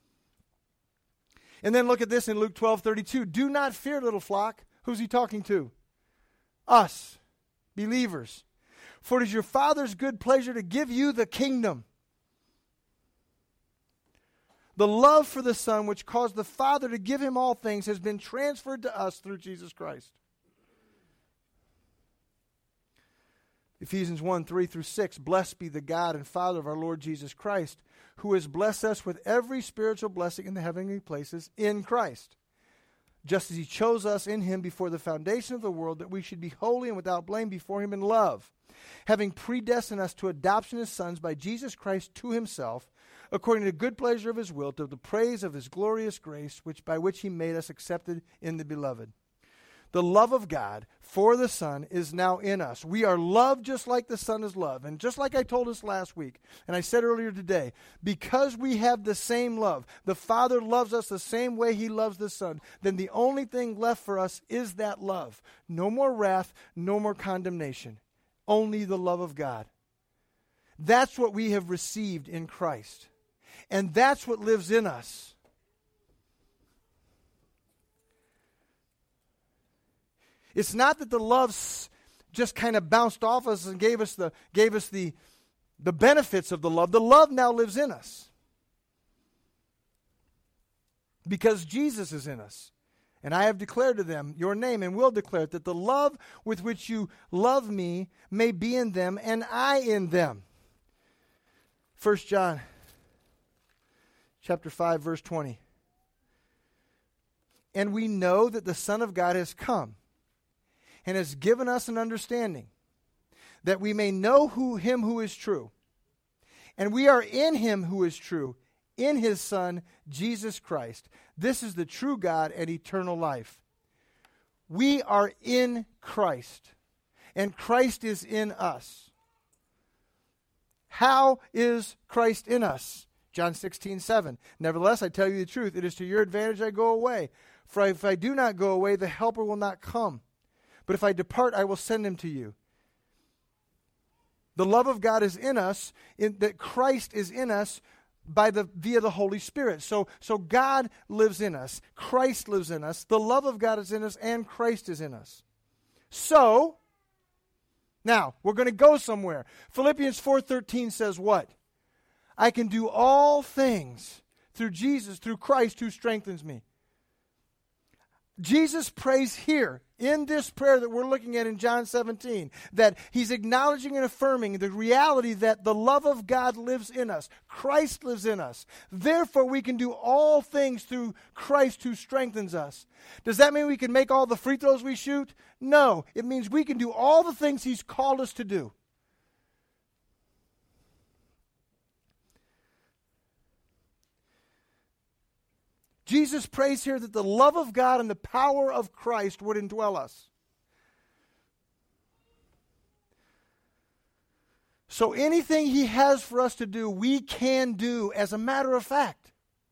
And then look at this in Luke 12:32. Do not fear, little flock. Who's He talking to? Us, believers. For it is your Father's good pleasure to give you the kingdom. The love for the Son, which caused the Father to give Him all things, has been transferred to us through Jesus Christ. Ephesians 1:3-6, blessed be the God and Father of our Lord Jesus Christ, who has blessed us with every spiritual blessing in the heavenly places in Christ, just as He chose us in Him before the foundation of the world, that we should be holy and without blame before Him in love, having predestined us to adoption as sons by Jesus Christ to Himself, according to the good pleasure of His will, to the praise of His glorious grace, by which He made us accepted in the Beloved. The love of God for the Son is now in us. We are loved just like the Son is loved. And just like I told us last week, and I said earlier today, because we have the same love, the Father loves us the same way He loves the Son, then the only thing left for us is that love. No more wrath, no more condemnation. Only the love of God. That's what we have received in Christ. And that's what lives in us. It's not that the love just kind of bounced off us and gave us the benefits of the love. The love now lives in us. Because Jesus is in us. And I have declared to them your name, and will declare it, that the love with which you love me may be in them, and I in them. 1 John chapter 5, verse 20. And we know that the Son of God has come, and has given us an understanding, that we may know Him who is true. And we are in Him who is true, in His Son, Jesus Christ. This is the true God and eternal life. We are in Christ, and Christ is in us. How is Christ in us? John 16:7. Nevertheless, I tell you the truth, it is to your advantage I go away. For if I do not go away, the Helper will not come. But if I depart, I will send Him to you. The love of God is in us, that Christ is in us via the Holy Spirit. So God lives in us. Christ lives in us. The love of God is in us, and Christ is in us. So, now, we're going to go somewhere. Philippians 4:13 says what? I can do all things through Jesus, through Christ who strengthens me. Jesus prays here, in this prayer that we're looking at in John 17, that He's acknowledging and affirming the reality that the love of God lives in us. Christ lives in us. Therefore, we can do all things through Christ who strengthens us. Does that mean we can make all the free throws we shoot? No. It means we can do all the things He's called us to do. Jesus prays here that the love of God and the power of Christ would indwell us. So anything He has for us to do, we can do as a matter of fact.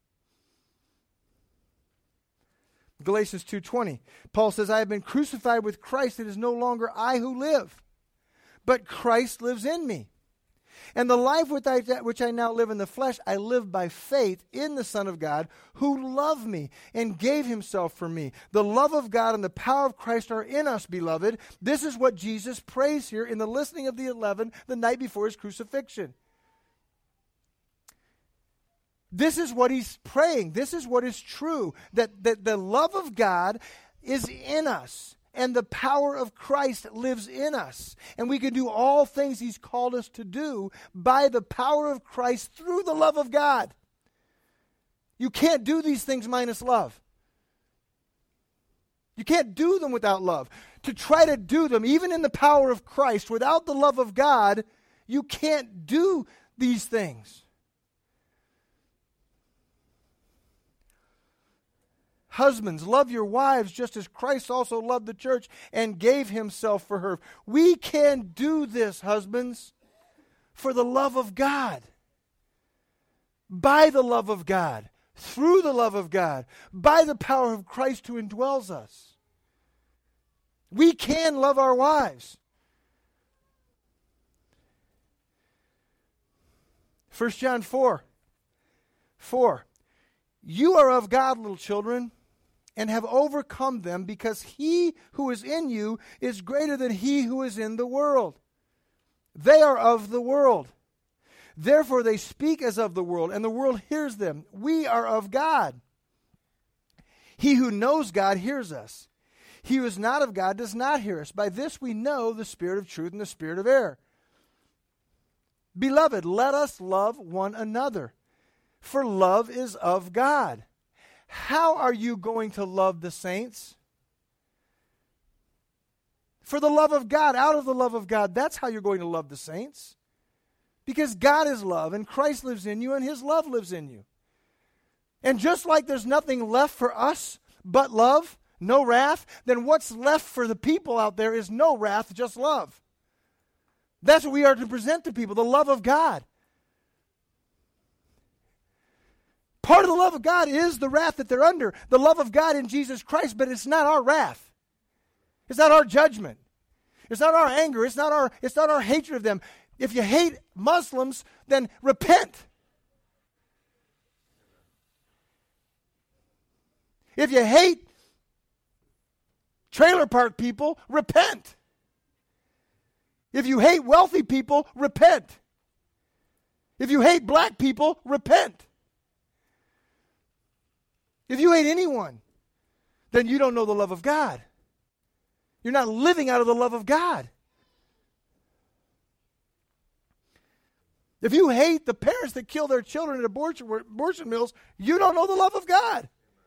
Galatians 2:20, Paul says, I have been crucified with Christ. It is no longer I who live, but Christ lives in me. And the life which I now live in the flesh, I live by faith in the Son of God, who loved me and gave himself for me. The love of God and the power of Christ are in us, beloved. This is what Jesus prays here in the listening of the 11 the night before his crucifixion. This is what he's praying. This is what is true, that the love of God is in us. And the power of Christ lives in us. And we can do all things he's called us to do by the power of Christ through the love of God. You can't do these things minus love. You can't do them without love. To try to do them, even in the power of Christ, without the love of God, you can't do these things. Husbands, love your wives just as Christ also loved the church and gave himself for her. We can do this, husbands, for the love of God. By the love of God. Through the love of God. By the power of Christ who indwells us. We can love our wives. 1 John 4. You are of God, little children, and have overcome them, because he who is in you is greater than he who is in the world. They are of the world. Therefore they speak as of the world, and the world hears them. We are of God. He who knows God hears us. He who is not of God does not hear us. By this we know the spirit of truth and the spirit of error. Beloved, let us love one another, for love is of God. How are you going to love the saints? For the love of God, out of the love of God, that's how you're going to love the saints. Because God is love, and Christ lives in you, and his love lives in you. And just like there's nothing left for us but love, no wrath, then what's left for the people out there is no wrath, just love. That's what we are to present to people, the love of God. Part of the love of God is the wrath that they're under. The love of God in Jesus Christ, but it's not our wrath. It's not our judgment. It's not our anger. It's not our hatred of them. If you hate Muslims, then repent. If you hate trailer park people, repent. If you hate wealthy people, repent. If you hate black people, repent. If you hate anyone, then you don't know the love of God. You're not living out of the love of God. If you hate the parents that kill their children at abortion mills, you don't know the love of God.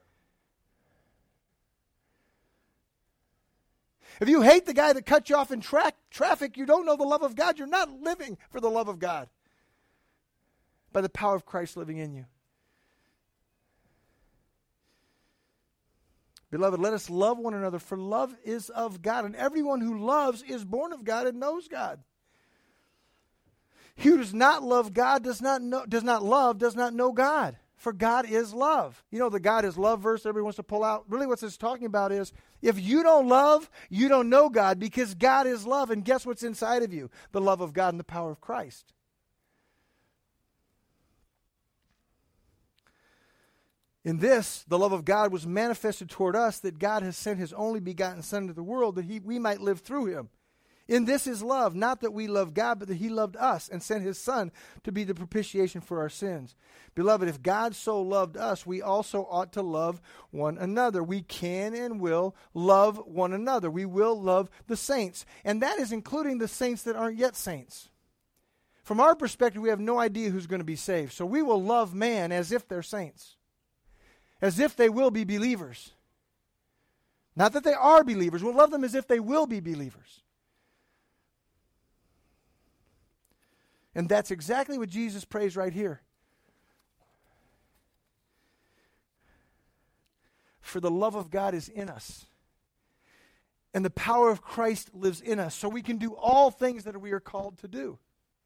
If you hate the guy that cut you off in traffic, you don't know the love of God. You're not living for the love of God by the power of Christ living in you. Beloved, let us love one another, for love is of God, and everyone who loves is born of God and knows God. He who does not love God does not know God, for God is love. You know the God is love verse everybody wants to pull out? Really what it's talking about is, if you don't love, you don't know God, because God is love, and guess what's inside of you? The love of God and the power of Christ. In this, the love of God was manifested toward us, that God has sent his only begotten Son into the world, that we might live through him. In this is love, not that we love God, but that he loved us and sent his Son to be the propitiation for our sins. Beloved, if God so loved us, we also ought to love one another. We can and will love one another. We will love the saints. And that is including the saints that aren't yet saints. From our perspective, we have no idea who's going to be saved. So we will love man as if they're saints. As if they will be believers. Not that they are believers. We'll love them as if they will be believers. And that's exactly what Jesus prays right here. For the love of God is in us. And the power of Christ lives in us. So we can do all things that we are called to do.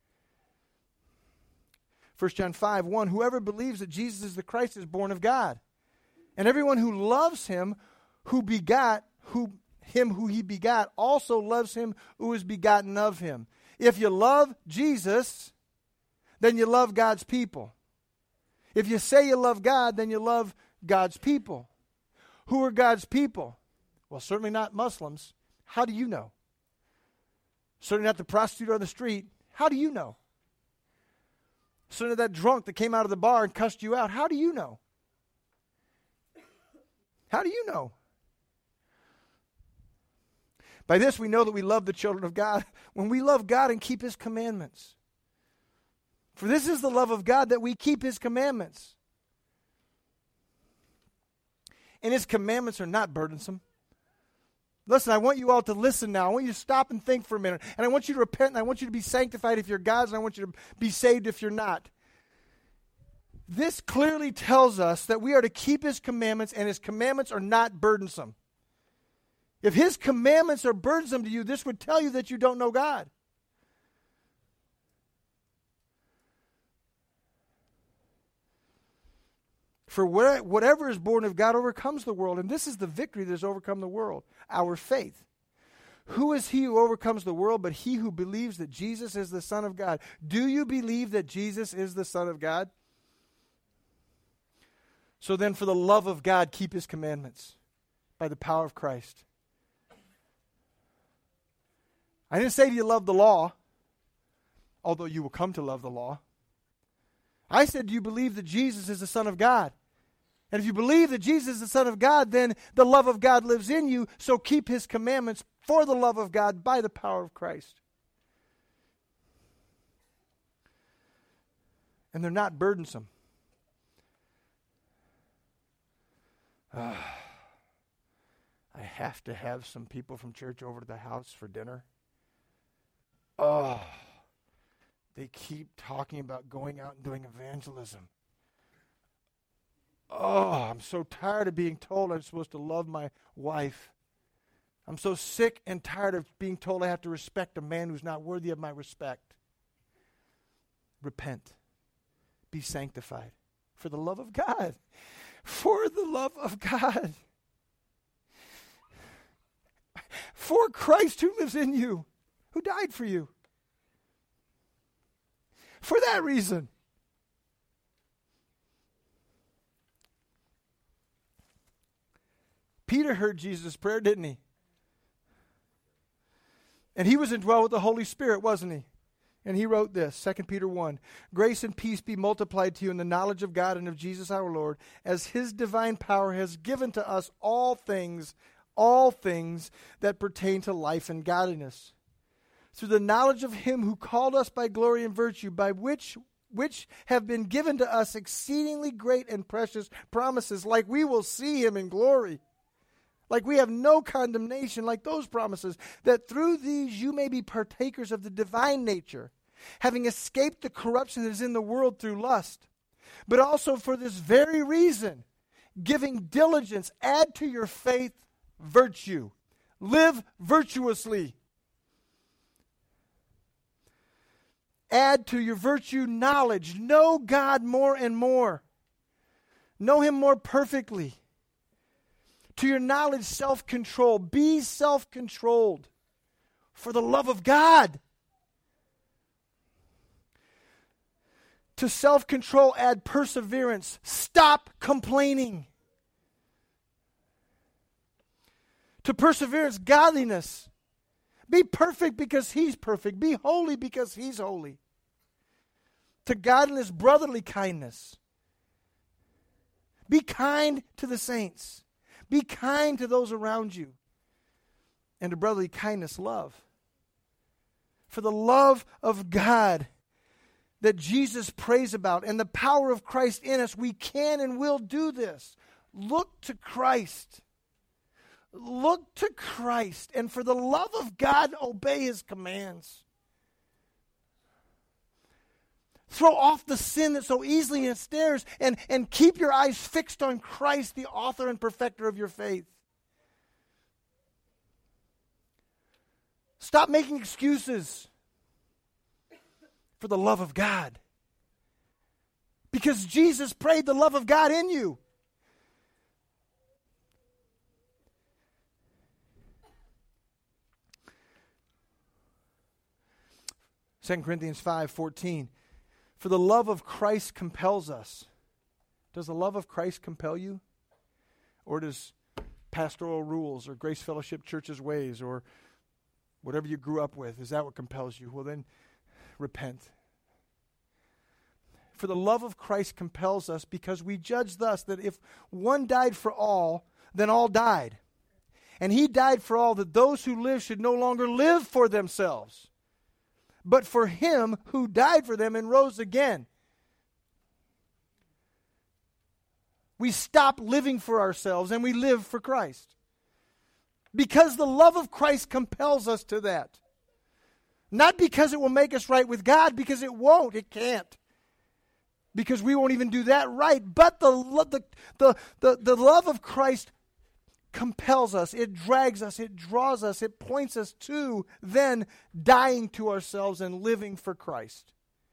1 John 5:1, whoever believes that Jesus is the Christ is born of God. And everyone who loves him who he begot also loves him who is begotten of him. If you love Jesus, then you love God's people. If you say you love God, then you love God's people. Who are God's people? Well, certainly not Muslims. How do you know? Certainly not the prostitute on the street. How do you know? Certainly that drunk that came out of the bar and cussed you out. How do you know? How do you know? By this we know that we love the children of God when we love God and keep His commandments. For this is the love of God, that we keep His commandments. And His commandments are not burdensome. Listen, I want you all to listen now. I want you to stop and think for a minute. And I want you to repent, and I want you to be sanctified if you're God's, and I want you to be saved if you're not. This clearly tells us that we are to keep His commandments, and His commandments are not burdensome. If His commandments are burdensome to you, this would tell you that you don't know God. For whatever is born of God overcomes the world, and this is the victory that has overcome the world, our faith. Who is he who overcomes the world but he who believes that Jesus is the Son of God? Do you believe that Jesus is the Son of God? So then, for the love of God, keep His commandments by the power of Christ. I didn't say do you love the law, although you will come to love the law. I said, do you believe that Jesus is the Son of God? And if you believe that Jesus is the Son of God, then the love of God lives in you, so keep His commandments for the love of God by the power of Christ. And they're not burdensome. I have to have some people from church over to the house for dinner. They keep talking about going out and doing evangelism. I'm so tired of being told I'm supposed to love my wife. I'm so sick and tired of being told I have to respect a man who's not worthy of my respect. Repent. Be sanctified. For the love of God. For the love of God. For Christ who lives in you, who died for you. For that reason. Peter heard Jesus' prayer, didn't he? And he was indwelled with the Holy Spirit, wasn't he? And he wrote this, 2 Peter 1, grace and peace be multiplied to you in the knowledge of God and of Jesus our Lord, as His divine power has given to us all things that pertain to life and godliness. Through the knowledge of Him who called us by glory and virtue, by which have been given to us exceedingly great and precious promises, like we will see Him in glory. Like we have no condemnation, like those promises, that through these you may be partakers of the divine nature, having escaped the corruption that is in the world through lust. But also for this very reason, giving diligence, add to your faith virtue. Live virtuously. Add to your virtue knowledge. Know God more and more. Know Him more perfectly. To your knowledge, self-control. Be self-controlled for the love of God. To self-control, add perseverance. Stop complaining. To perseverance, godliness. Be perfect because He's perfect. Be holy because He's holy. To godliness, brotherly kindness. Be kind to the saints. Be kind to those around you. And to brotherly kindness, love. For the love of God that Jesus prays about and the power of Christ in us, we can and will do this. Look to Christ. Look to Christ. And for the love of God, obey His commands. Throw off the sin that so easily ensnares and keep your eyes fixed on Christ, the author and perfecter of your faith. Stop making excuses for the love of God. Because Jesus prayed the love of God in you. Second Corinthians 5:14. For the love of Christ compels us. Does the love of Christ compel you? Or does pastoral rules or Grace Fellowship Church's ways or whatever you grew up with, is that what compels you? Well, then repent. For the love of Christ compels us because we judge thus that if one died for all, then all died. And he died for all, that those who live should no longer live for themselves, but for him who died for them and rose again. We stop living for ourselves and we live for Christ. Because the love of Christ compels us to that. Not because it will make us right with God, because it won't, it can't. Because we won't even do that right. But the love of Christ compels us, it drags us, it draws us, it points us to then dying to ourselves and living for Christ.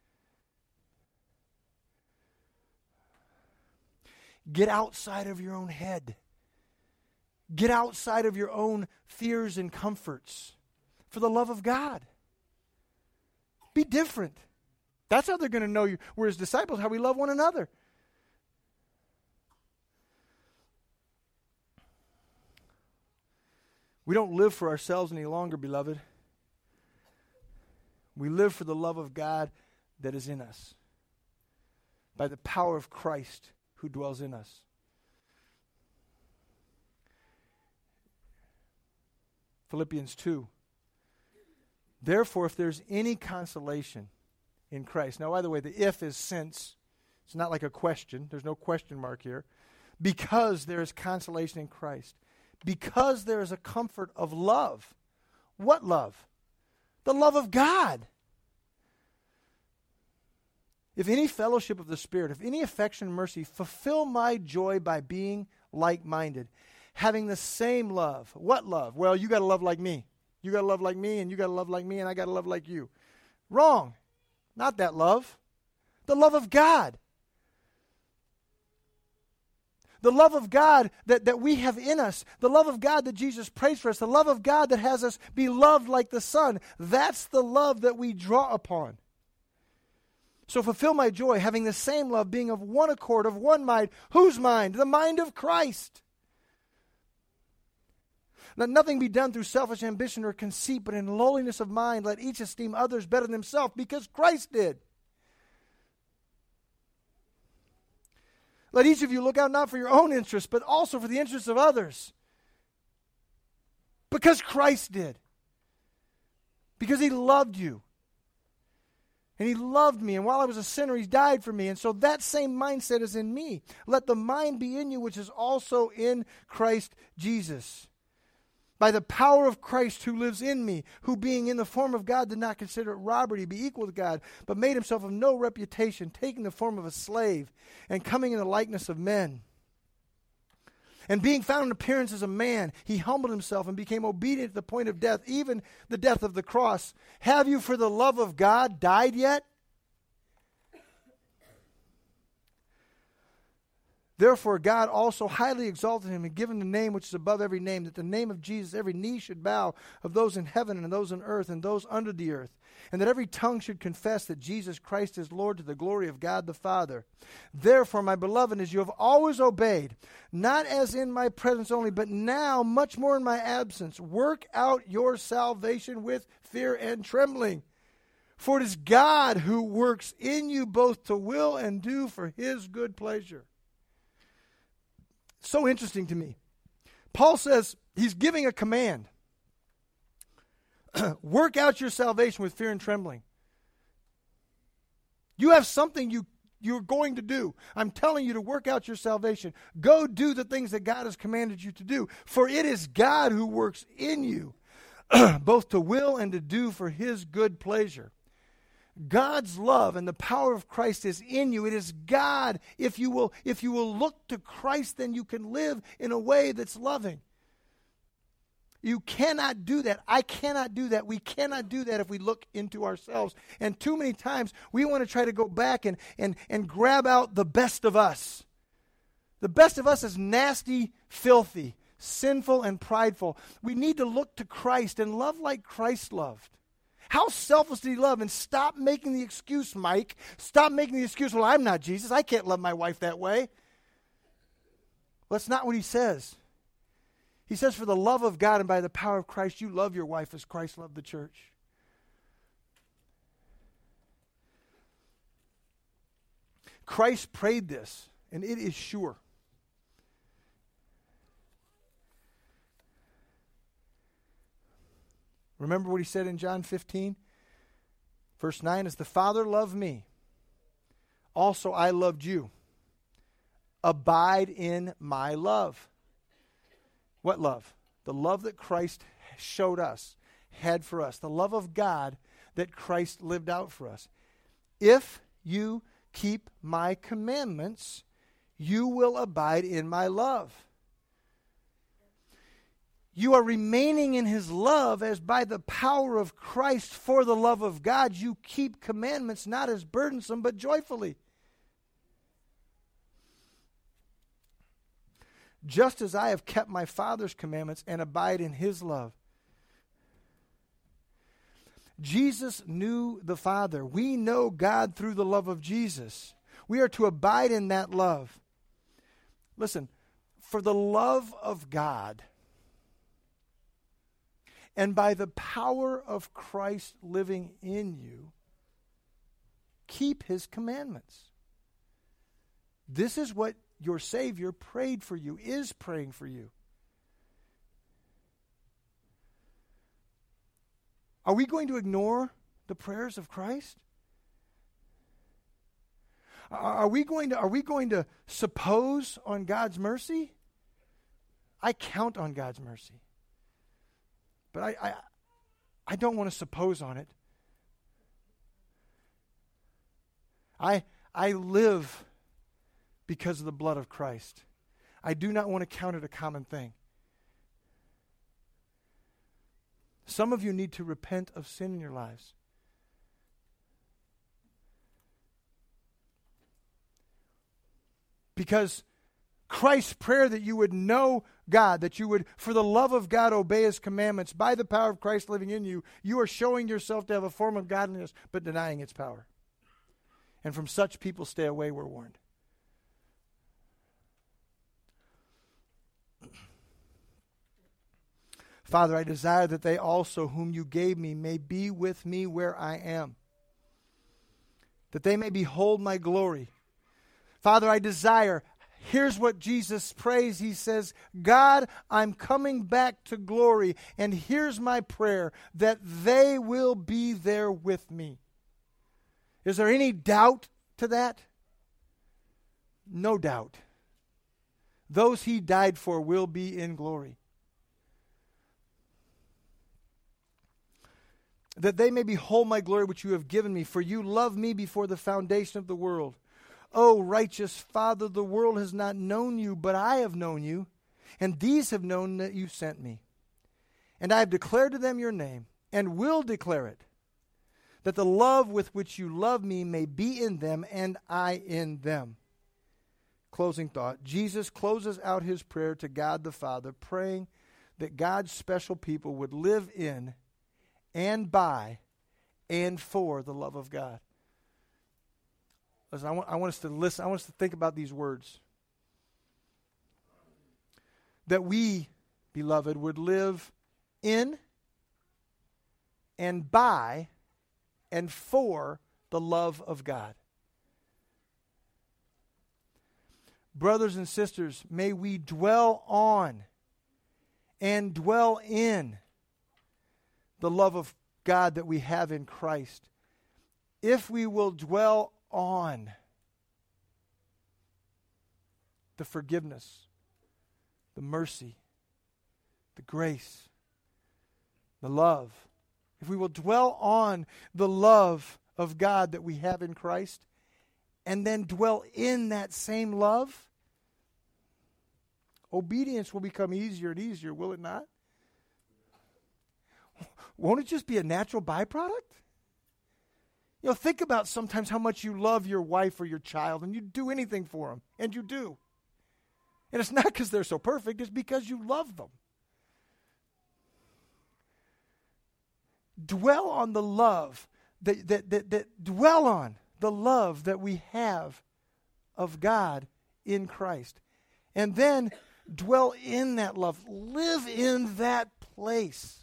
Get outside of your own head. Get outside of your own fears and comforts for the love of God. Be different. That's how they're going to know you. We're His disciples, how we love one another. We don't live for ourselves any longer, beloved. We live for the love of God that is in us by the power of Christ who dwells in us. Philippians 2. Therefore, if there's any consolation in Christ. Now, by the way, the if is since. It's not like a question. There's no question mark here. Because there is consolation in Christ. Because there is a comfort of love. What love? The love of God. If any fellowship of the Spirit, if any affection and mercy, fulfill my joy by being like-minded, having the same love. What love? Well, you got to love like me. You got to love like me, and you got to love like me, and I got to love like you. Wrong. Not that love. The love of God. The love of God that we have in us. The love of God that Jesus prays for us. The love of God that has us be loved like the Son. That's the love that we draw upon. So fulfill my joy, having the same love, being of one accord, of one mind. Whose mind? The mind of Christ. Let nothing be done through selfish ambition or conceit, but in lowliness of mind let each esteem others better than himself, because Christ did. Let each of you look out not for your own interests, but also for the interests of others. Because Christ did. Because He loved you. And He loved me, and while I was a sinner, He died for me. And so that same mindset is in me. Let the mind be in you, which is also in Christ Jesus. By the power of Christ who lives in me, who being in the form of God did not consider it robbery to be equal to God, but made Himself of no reputation, taking the form of a slave, and coming in the likeness of men. And being found in appearance as a man, He humbled Himself and became obedient to the point of death, even the death of the cross. Have you, for the love of God, died yet? Therefore God also highly exalted Him and given the name which is above every name, that the name of Jesus every knee should bow, of those in heaven and those on earth and those under the earth, and that every tongue should confess that Jesus Christ is Lord, to the glory of God the Father. Therefore, my beloved, as you have always obeyed, not as in my presence only, but now much more in my absence, work out your salvation with fear and trembling. For it is God who works in you both to will and do for His good pleasure. So interesting to me. Paul says he's giving a command. Work out your salvation with fear and trembling. You have something you're going to do. I'm telling you to work out your salvation. Go do the things that God has commanded you to do. For it is God who works in you, both to will and to do for His good pleasure. God's love and the power of Christ is in you. It is God. If you will look to Christ, then you can live in a way that's loving. You cannot do that. I cannot do that. We cannot do that if we look into ourselves. And too many times we want to try to go back and grab out the best of us. The best of us is nasty, filthy, sinful, and prideful. We need to look to Christ and love like Christ loved. How selfless did he love? And stop making the excuse, Mike. Stop making the excuse, well, I'm not Jesus. I can't love my wife that way. Well, that's not what he says. He says, for the love of God and by the power of Christ, you love your wife as Christ loved the church. Christ prayed this, and it is sure. Remember what he said in John 15? Verse 9, as the Father loved me, also I loved you. Abide in my love. What love? The love that Christ showed us, had for us. The love of God that Christ lived out for us. If you keep my commandments, you will abide in my love. You are remaining in his love as by the power of Christ for the love of God you keep commandments not as burdensome but joyfully. Just as I have kept my Father's commandments and abide in his love. Jesus knew the Father. We know God through the love of Jesus. We are to abide in that love. Listen, for the love of God and by the power of Christ living in you, keep his commandments. This is what your Savior prayed for you, is praying for you. Are we going to ignore the prayers of Christ? Are we going to suppose on God's mercy? I count on God's mercy. But I don't want to suppose on it. I live because of the blood of Christ. I do not want to count it a common thing. Some of you need to repent of sin in your lives. Because Christ's prayer that you would know God, that you would, for the love of God, obey his commandments, by the power of Christ living in you, you are showing yourself to have a form of godliness, but denying its power. And from such people stay away, we're warned. Father, I desire that they also, whom you gave me, may be with me where I am, that they may behold my glory. Father, I desire, here's what Jesus prays. He says, God, I'm coming back to glory, and here's my prayer, that they will be there with me. Is there any doubt to that? No doubt. Those he died for will be in glory. That they may behold my glory which you have given me, for you loved me before the foundation of the world. O righteous Father, the world has not known you, but I have known you, and these have known that you sent me. And I have declared to them your name, and will declare it, that the love with which you love me may be in them, and I in them. Closing thought. Jesus closes out his prayer to God the Father, praying that God's special people would live in and by and for the love of God. Listen, I want us to listen. I want us to think about these words. That we, beloved, would live in and by and for the love of God. Brothers and sisters, may we dwell on and dwell in the love of God that we have in Christ. If we will dwell on the forgiveness, the mercy, the grace, the love. If we will dwell on the love of God that we have in Christ, and then dwell in that same love, obedience will become easier and easier, will it not? Won't it just be a natural byproduct? You know, think about sometimes how much you love your wife or your child, and you do anything for them, and you do. And it's not because they're so perfect, it's because you love them. dwell on the love that dwell on the love that we have of God in Christ. And then dwell in that love. Live in that place.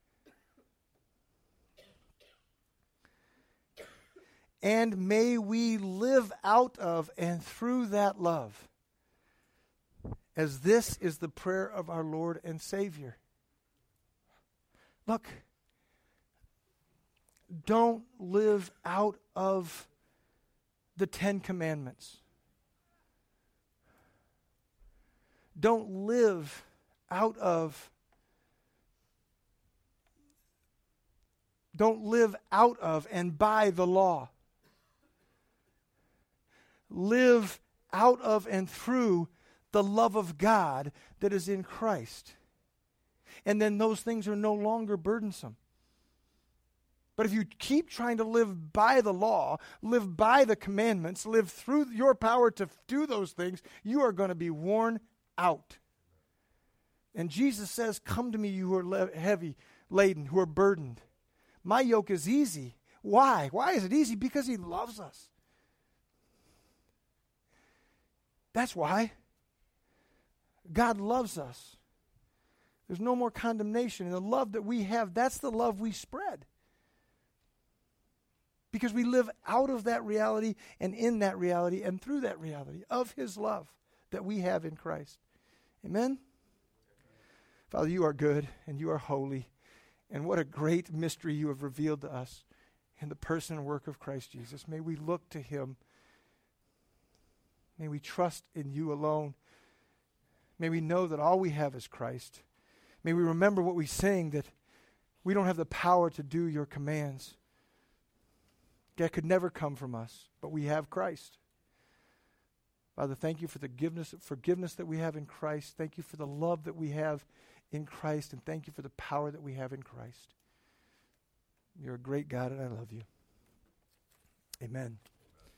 And may we live out of and through that love, as this is the prayer of our Lord and Savior. Look, don't live out of the 10 Commandments. Don't live out of and by the law. Live out of and through the love of God that is in Christ. And then those things are no longer burdensome. But if you keep trying to live by the law, live by the commandments, live through your power to do those things, you are going to be worn out. And Jesus says, come to me, you who are heavy laden, who are burdened. My yoke is easy. Why? Why is it easy? Because he loves us. That's why. God loves us. There's no more condemnation. And the love that we have, that's the love we spread. Because we live out of that reality and in that reality and through that reality of his love that we have in Christ. Amen? Father, you are good and you are holy. And what a great mystery you have revealed to us in the person and work of Christ Jesus. May we look to him. May we trust in you alone. May we know that all we have is Christ. May we remember what we sing, that we don't have the power to do your commands. That could never come from us, but we have Christ. Father, thank you for the forgiveness that we have in Christ. Thank you for the love that we have in Christ, and thank you for the power that we have in Christ. You're a great God, and I love you. Amen.